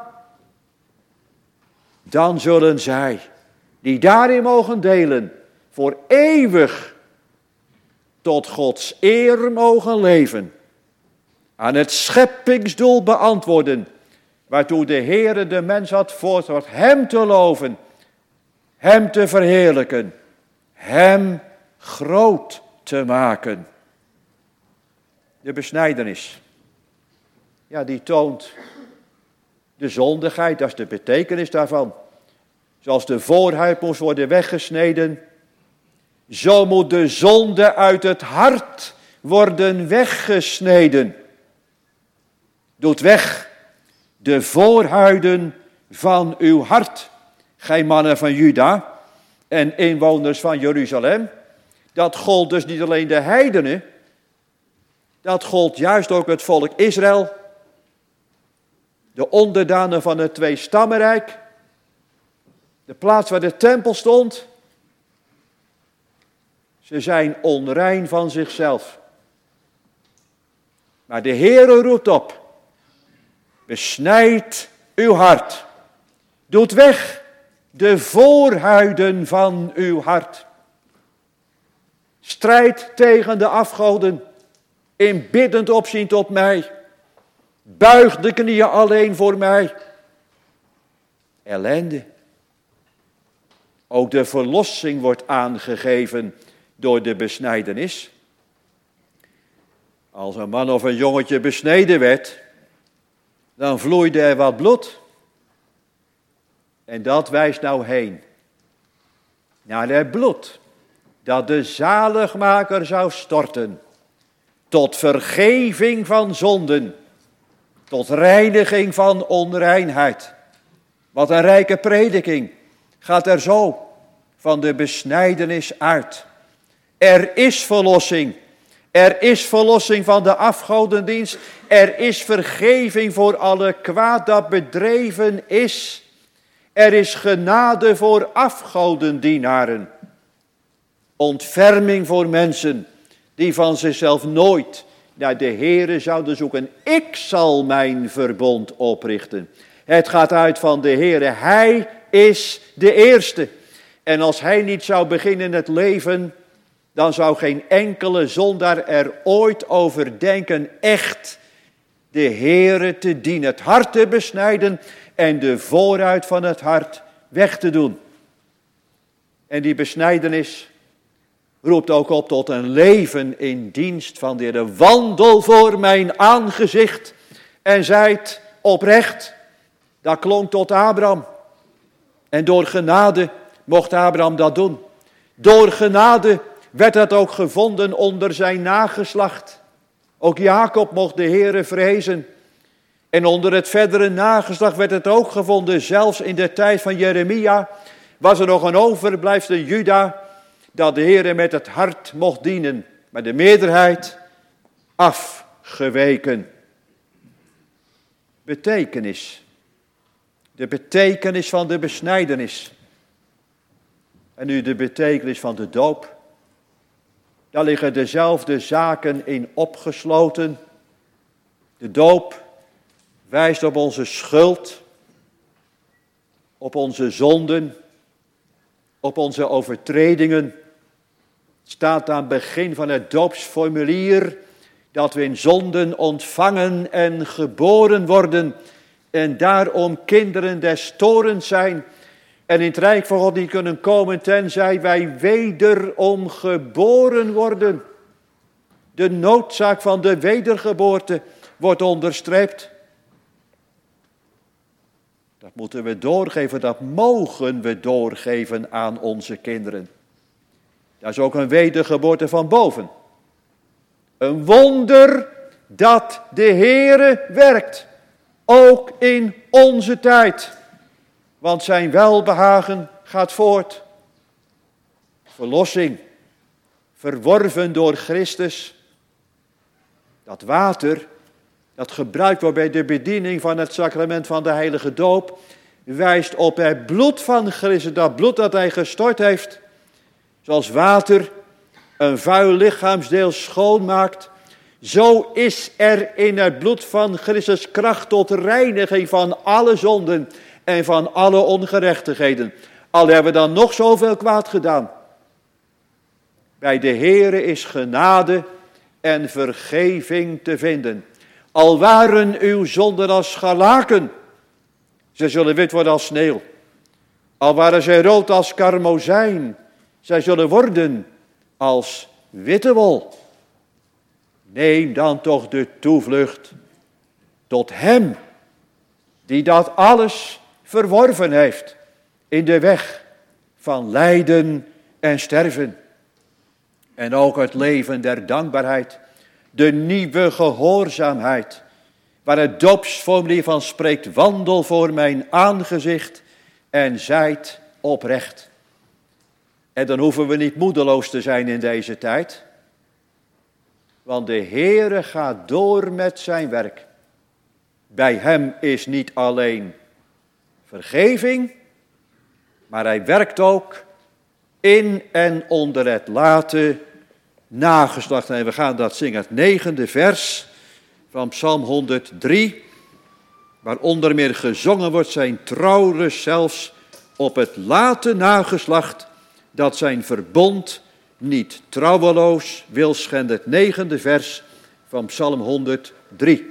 Dan zullen zij, die daarin mogen delen, voor eeuwig tot Gods eer mogen leven. Aan het scheppingsdoel beantwoorden, waartoe de Heere de mens had voortgebracht, hem te loven, hem te verheerlijken, hem groot te maken. De besnijdenis, ja, die toont de zondigheid, dat is de betekenis daarvan. Zoals de voorhuid moest worden weggesneden, zo moet de zonde uit het hart worden weggesneden. Doet weg de voorhuiden van uw hart, gij mannen van Juda en inwoners van Jeruzalem. Dat gold dus niet alleen de heidenen, dat gold juist ook het volk Israël, de onderdanen van het tweestammenrijk, de plaats waar de tempel stond. Ze zijn onrein van zichzelf. Maar de Heere roept op, besnijd uw hart, doet weg de voorhuiden van uw hart. Strijd tegen de afgoden, in biddend opzien tot mij. Buig de knieën alleen voor mij. Ellende. Ook de verlossing wordt aangegeven door de besnijdenis. Als een man of een jongetje besneden werd, dan vloeide er wat bloed. En dat wijst nou heen naar het bloed dat de zaligmaker zou storten. Tot vergeving van zonden. Tot reiniging van onreinheid. Wat een rijke prediking gaat er zo van de besnijdenis uit. Er is verlossing. Er is verlossing van de afgodendienst. Er is vergeving voor alle kwaad dat bedreven is. Er is genade voor afgodendienaren. Ontferming voor mensen die van zichzelf nooit naar de Heere zouden zoeken. Ik zal mijn verbond oprichten. Het gaat uit van de Heere. Hij is de eerste. En als hij niet zou beginnen het leven, dan zou geen enkele zondaar er ooit over denken echt de Heere te dienen. Het hart te besnijden en de vooruit van het hart weg te doen. En die besnijdenis roept ook op tot een leven in dienst van de Heer. Wandel voor mijn aangezicht en zijt oprecht. Dat klonk tot Abraham. En door genade mocht Abraham dat doen. Door genade werd dat ook gevonden onder zijn nageslacht. Ook Jacob mocht de Heere vrezen. En onder het verdere nageslacht werd het ook gevonden. Zelfs in de tijd van Jeremia was er nog een overblijfsel Juda, dat de Heere met het hart mocht dienen. Maar de meerderheid afgeweken. Betekenis. De betekenis van de besnijdenis. En nu de betekenis van de doop. Daar liggen dezelfde zaken in opgesloten. De doop wijst op onze schuld, op onze zonden, op onze overtredingen. Het staat aan het begin van het doopsformulier dat we in zonden ontvangen en geboren worden en daarom kinderen des torens zijn en in het rijk van God niet kunnen komen tenzij wij wederom geboren worden. De noodzaak van de wedergeboorte wordt onderstreept. Dat moeten we doorgeven, dat mogen we doorgeven aan onze kinderen. Dat is ook een wedergeboorte van boven. Een wonder dat de Heere werkt, ook in onze tijd. Want zijn welbehagen gaat voort. Verlossing, verworven door Christus. Dat water, dat gebruikt wordt bij de bediening van het sacrament van de heilige doop, wijst op het bloed van Christus, dat bloed dat hij gestort heeft. Zoals water een vuil lichaamsdeel schoonmaakt, zo is er in het bloed van Christus kracht tot reiniging van alle zonden en van alle ongerechtigheden. Al hebben we dan nog zoveel kwaad gedaan. Bij de Heere is genade en vergeving te vinden. Al waren uw zonden als scharlaken, ze zullen wit worden als sneeuw. Al waren zij rood als karmozijn, zij zullen worden als witte wol. Neem dan toch de toevlucht tot hem, die dat alles verworven heeft in de weg van lijden en sterven. En ook het leven der dankbaarheid, de nieuwe gehoorzaamheid, waar het doopsformulier van spreekt, wandel voor mijn aangezicht en zijt oprecht. En dan hoeven we niet moedeloos te zijn in deze tijd, want de Heere gaat door met zijn werk. Bij hem is niet alleen vergeving, maar hij werkt ook in en onder het late nageslacht. En we gaan dat zingen, het 9e vers van Psalm 103, waar onder meer gezongen wordt, zijn trouw rust zelfs op het late nageslacht, dat zijn verbond niet trouweloos wil schenden. Het 9e vers van Psalm 103.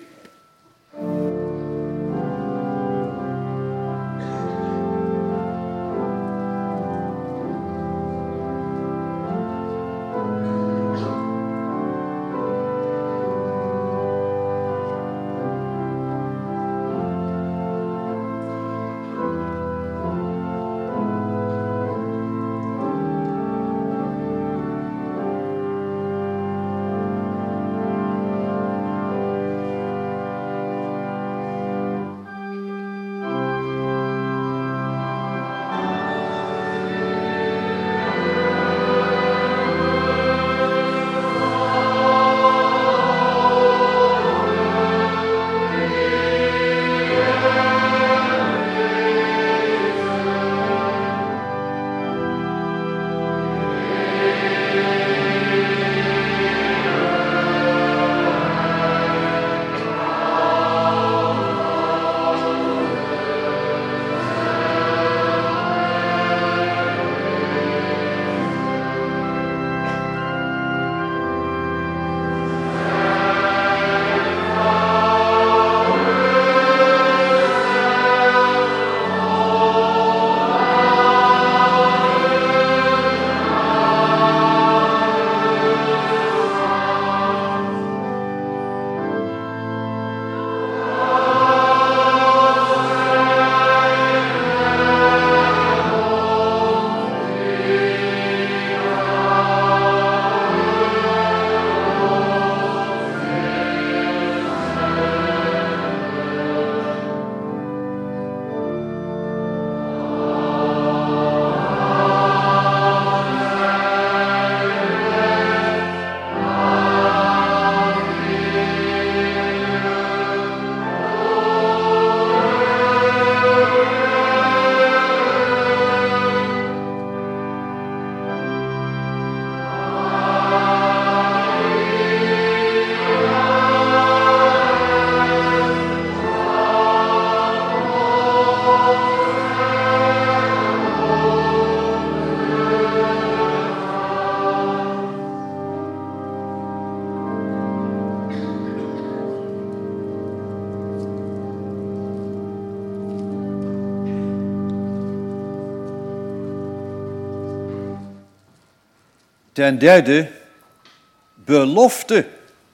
Ten derde, belofte.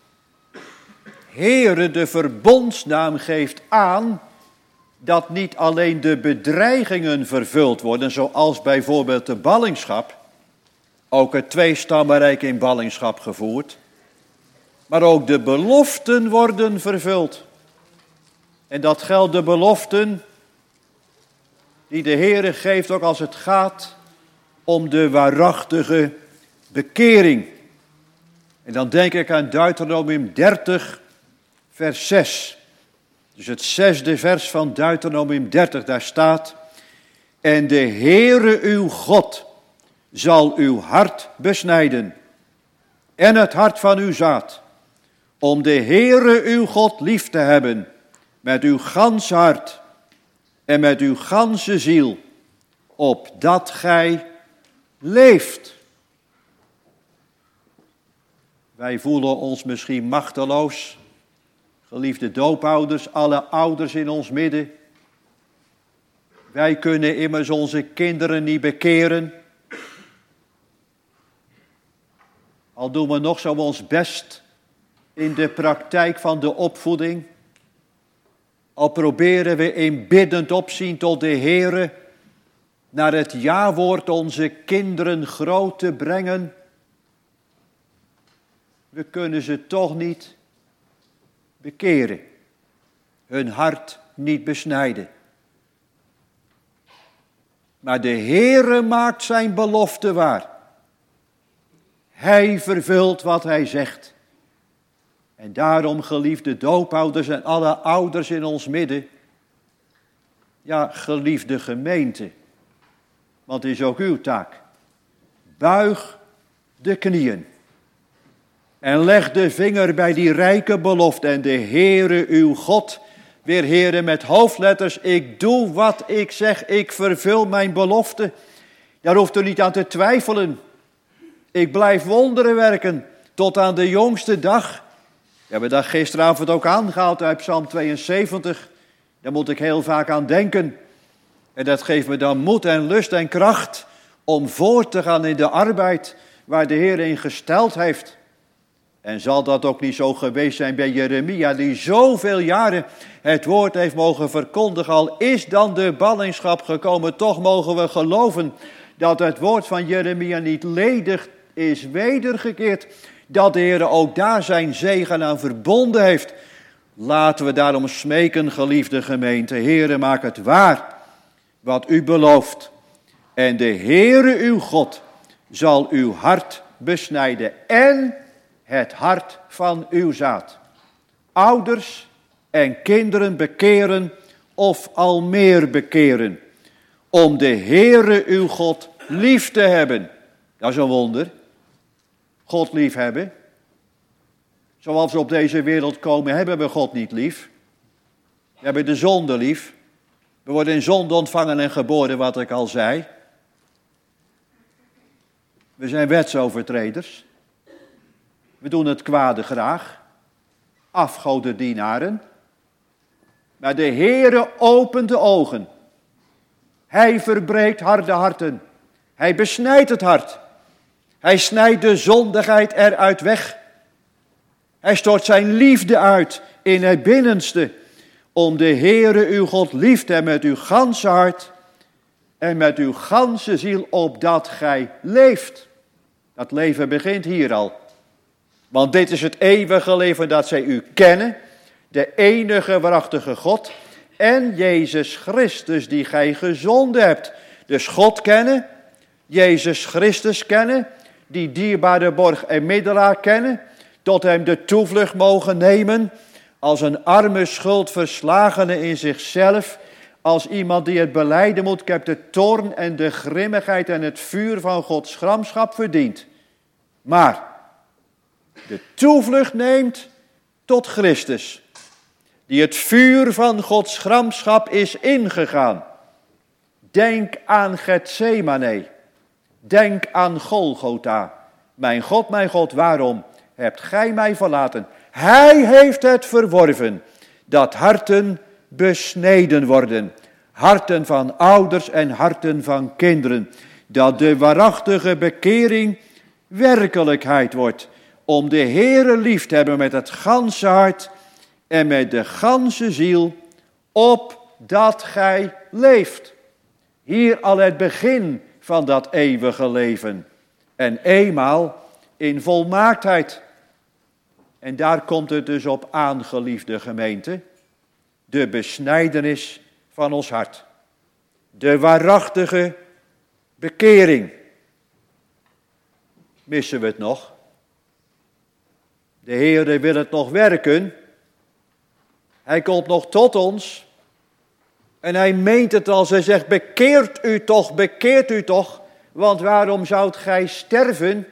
Heere, de verbondsnaam geeft aan dat niet alleen de bedreigingen vervuld worden, zoals bijvoorbeeld de ballingschap, ook het tweestammenrijk in ballingschap gevoerd, maar ook de beloften worden vervuld. En dat geldt de beloften die de Heere geeft ook als het gaat om de waarachtige bekering. En dan denk ik aan Deuteronomium 30, vers 6. Dus het 6e vers van Deuteronomium 30, daar staat: En de Heere uw God zal uw hart besnijden en het hart van uw zaad, om de Heere uw God lief te hebben met uw ganse hart en met uw ganse ziel, opdat gij leeft. Wij voelen ons misschien machteloos. Geliefde doopouders, alle ouders in ons midden. Wij kunnen immers onze kinderen niet bekeren. Al doen we nog zo ons best in de praktijk van de opvoeding. Al proberen we in biddend opzien tot de Heere naar het jawoord onze kinderen groot te brengen. We kunnen ze toch niet bekeren, hun hart niet besnijden. Maar de Heere maakt zijn belofte waar. Hij vervult wat hij zegt. En daarom, geliefde doopouders en alle ouders in ons midden, ja, geliefde gemeente, want het is ook uw taak. Buig de knieën en leg de vinger bij die rijke belofte. En de Heere uw God, weer Heere met hoofdletters, ik doe wat ik zeg, ik vervul mijn belofte. Daar hoeft u niet aan te twijfelen. Ik blijf wonderen werken tot aan de jongste dag. We hebben dat gisteravond ook aangehaald uit Psalm 72. Daar moet ik heel vaak aan denken. En dat geeft me dan moed en lust en kracht om voort te gaan in de arbeid waar de Heer in gesteld heeft. En zal dat ook niet zo geweest zijn bij Jeremia, die zoveel jaren het woord heeft mogen verkondigen. Al is dan de ballingschap gekomen, toch mogen we geloven dat het woord van Jeremia niet ledig is wedergekeerd. Dat de Heer ook daar zijn zegen aan verbonden heeft. Laten we daarom smeken, geliefde gemeente. Heere, maak het waar wat u belooft. En de Heere uw God zal uw hart besnijden en het hart van uw zaad. Ouders en kinderen bekeren of al meer bekeren. Om de Heere uw God lief te hebben. Dat is een wonder. God lief hebben. Zoals we op deze wereld komen, hebben we God niet lief. We hebben de zonde lief. We worden in zonde ontvangen en geboren, wat ik al zei. We zijn wetsovertreders. We doen het kwade graag. Afgodendienaren. Maar de Heere opent de ogen. Hij verbreekt harde harten. Hij besnijdt het hart. Hij snijdt de zondigheid eruit weg. Hij stort zijn liefde uit in het binnenste. Om de Heere uw God lief te hebben met uw ganse hart. En met uw ganse ziel, opdat gij leeft. Dat leven begint hier al. Want dit is het eeuwige leven dat zij u kennen. De enige waarachtige God. En Jezus Christus die gij gezonden hebt. Dus God kennen. Jezus Christus kennen. Die dierbare borg en middelaar kennen. Tot hem de toevlucht mogen nemen. Als een arme schuldverslagene in zichzelf. Als iemand die het belijden moet. Ik heb de toorn en de grimmigheid en het vuur van Gods gramschap verdiend. Maar de toevlucht neemt tot Christus. Die het vuur van Gods gramschap is ingegaan. Denk aan Getsemane. Denk aan Golgotha. Mijn God, waarom hebt gij mij verlaten? Hij heeft het verworven, dat harten besneden worden. Harten van ouders en harten van kinderen. Dat de waarachtige bekering werkelijkheid wordt. Om de Heere lief te hebben met het ganse hart en met de ganse ziel, opdat gij leeft. Hier al het begin van dat eeuwige leven. En eenmaal in volmaaktheid. En daar komt het dus op aan, geliefde gemeente. De besnijdenis van ons hart. De waarachtige bekering. Missen we het nog? De Heere wil het nog werken. Hij komt nog tot ons. En hij meent het als hij zegt, bekeert u toch. Want waarom zoudt gij sterven?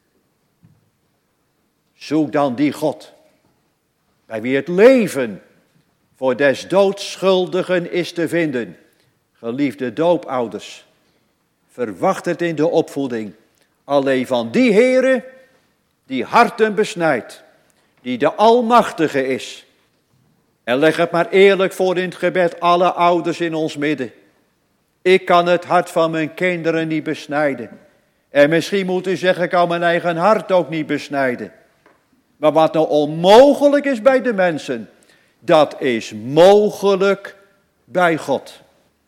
Zoek dan die God, bij wie het leven voor des doods schuldigen is te vinden. Geliefde doopouders, verwacht het in de opvoeding. Alleen van die Heere, die harten besnijdt, die de Almachtige is. En leg het maar eerlijk voor in het gebed, alle ouders in ons midden. Ik kan het hart van mijn kinderen niet besnijden. En misschien moet u zeggen, ik kan mijn eigen hart ook niet besnijden. Maar wat nou onmogelijk is bij de mensen, dat is mogelijk bij God.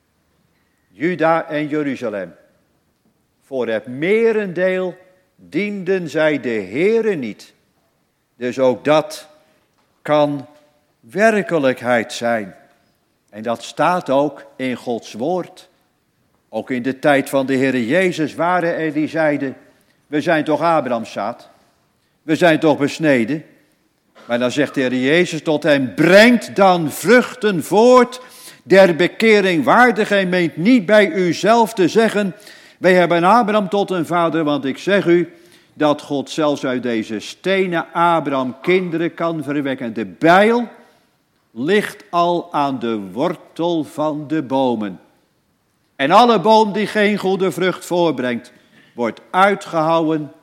Juda en Jeruzalem. Voor het merendeel dienden zij de Heere niet. Dus ook dat kan werkelijkheid zijn. En dat staat ook in Gods woord. Ook in de tijd van de Heere Jezus waren er die zeiden, we zijn toch Abrahams zaad. We zijn toch besneden. Maar dan zegt de Heer Jezus tot hem, brengt dan vruchten voort der bekering waardig en meent niet bij uzelf te zeggen, wij hebben Abraham tot een vader, want ik zeg u dat God zelfs uit deze stenen Abraham kinderen kan verwekken. De bijl ligt al aan de wortel van de bomen. En alle boom die geen goede vrucht voorbrengt, wordt uitgehouwen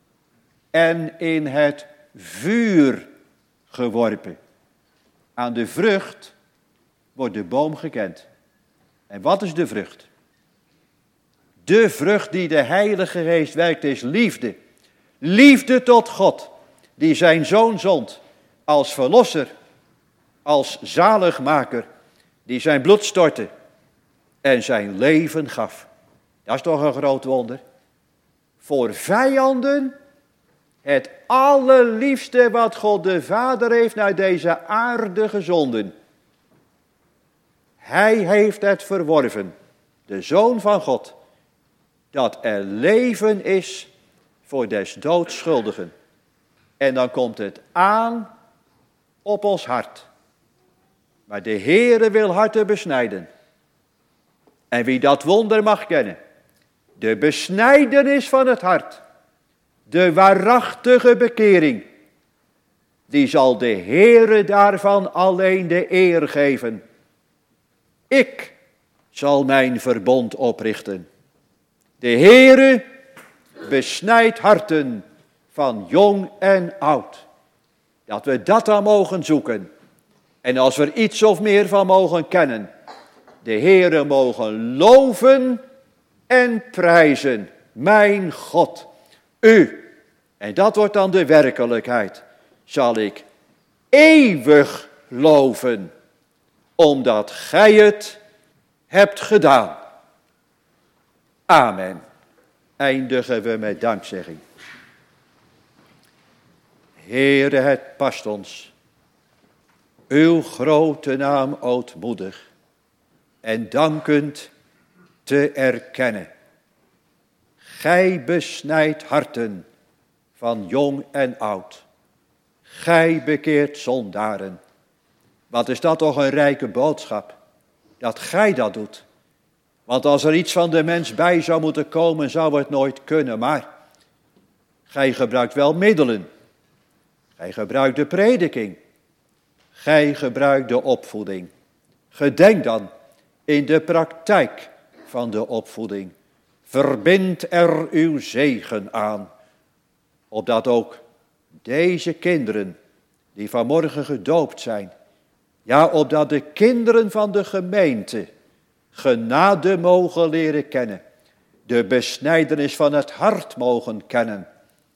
en in het vuur geworpen. Aan de vrucht wordt de boom gekend. En wat is de vrucht? De vrucht die de Heilige Geest werkt is liefde. Liefde tot God, die zijn Zoon zond als verlosser, als zaligmaker, die zijn bloed stortte en zijn leven gaf. Dat is toch een groot wonder. Voor vijanden het allerliefste wat God de Vader heeft naar deze aarde gezonden. Hij heeft het verworven, de Zoon van God, dat er leven is voor des doods schuldigen. En dan komt het aan op ons hart. Maar de Heere wil harten besnijden. En wie dat wonder mag kennen, de besnijdenis van het hart, de waarachtige bekering, die zal de Heere daarvan alleen de eer geven. Ik zal mijn verbond oprichten. De Heere besnijdt harten van jong en oud. Dat we dat dan mogen zoeken. En als we er iets of meer van mogen kennen, de Heere mogen loven en prijzen. Mijn God, u, en dat wordt dan de werkelijkheid, zal ik eeuwig loven, omdat gij het hebt gedaan. Amen. Eindigen we met dankzegging. Heere, het past ons uw grote naam ootmoedig en dankend te erkennen. Gij besnijdt harten van jong en oud. Gij bekeert zondaren. Wat is dat toch een rijke boodschap, dat gij dat doet. Want als er iets van de mens bij zou moeten komen, zou het nooit kunnen. Maar gij gebruikt wel middelen. Gij gebruikt de prediking. Gij gebruikt de opvoeding. Gedenk dan in de praktijk van de opvoeding. Verbind er uw zegen aan. Opdat ook deze kinderen die vanmorgen gedoopt zijn, ja, opdat de kinderen van de gemeente genade mogen leren kennen, de besnijdenis van het hart mogen kennen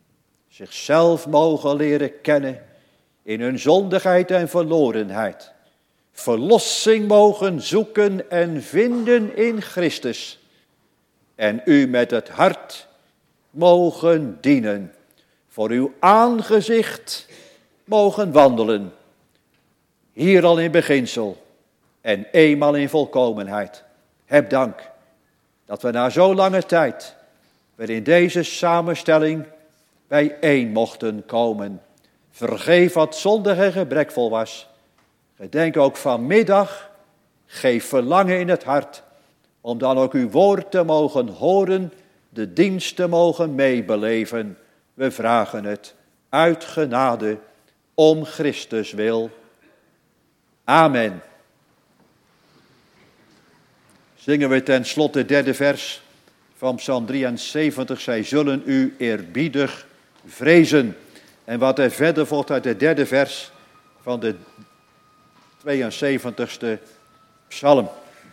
zichzelf mogen leren kennen in hun zondigheid en verlorenheid. Verlossing mogen zoeken en vinden in Christus. En u met het hart mogen dienen. Voor uw aangezicht mogen wandelen. Hier al in beginsel en eenmaal in volkomenheid. Heb dank dat we na zo lange tijd weer in deze samenstelling bijeen mochten komen. Vergeef wat zondig en gebrekvol was. Gedenk ook vanmiddag, geef verlangen in het hart, om dan ook uw woord te mogen horen, de dienst te mogen meebeleven. We vragen het uit genade, om Christus wil. Amen. Zingen we ten slotte het derde vers van Psalm 73. Zij zullen u eerbiedig vrezen. En wat er verder volgt uit het derde vers van de 72e psalm.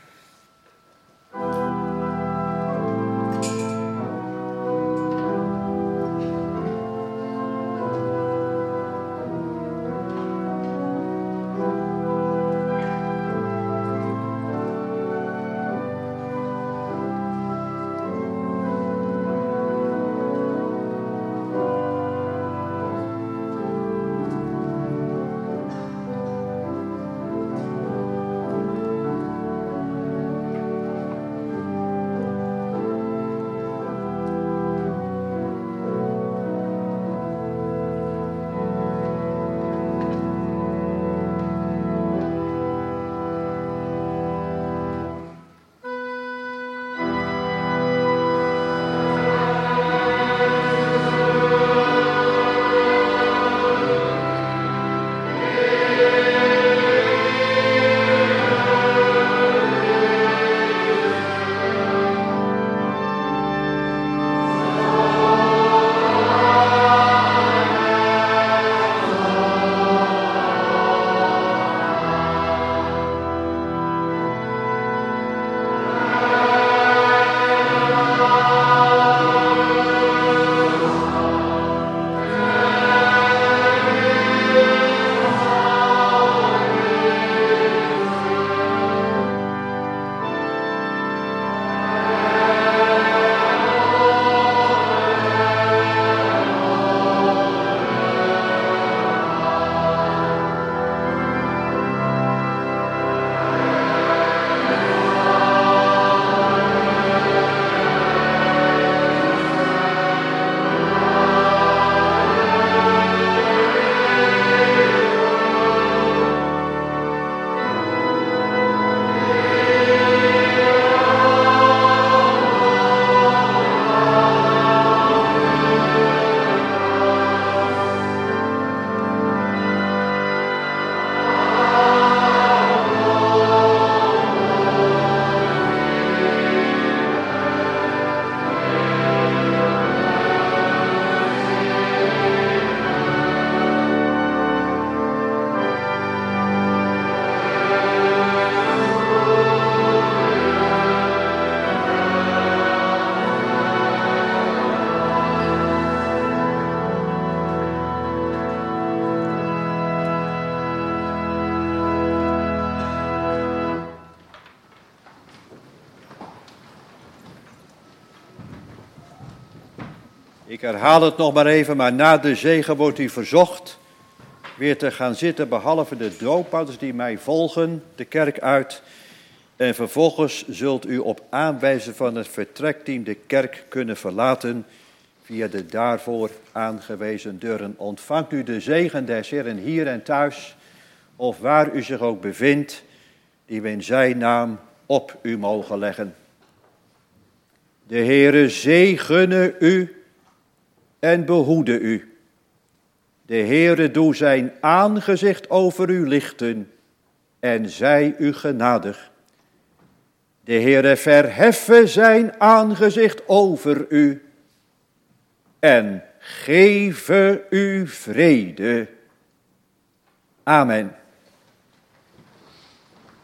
Ik herhaal het nog maar even, maar na de zegen wordt u verzocht weer te gaan zitten, behalve de doopouders die mij volgen, de kerk uit. En vervolgens zult u op aanwijzen van het vertrekteam de kerk kunnen verlaten via de daarvoor aangewezen deuren. Ontvangt u de zegen des Heeren hier en thuis, of waar u zich ook bevindt, die we in zijn naam op u mogen leggen. De Heere zegene u en behoede u. De Heere doe zijn aangezicht over u lichten en zij u genadig. De Heere verheffe zijn aangezicht over u en geeve u vrede. Amen.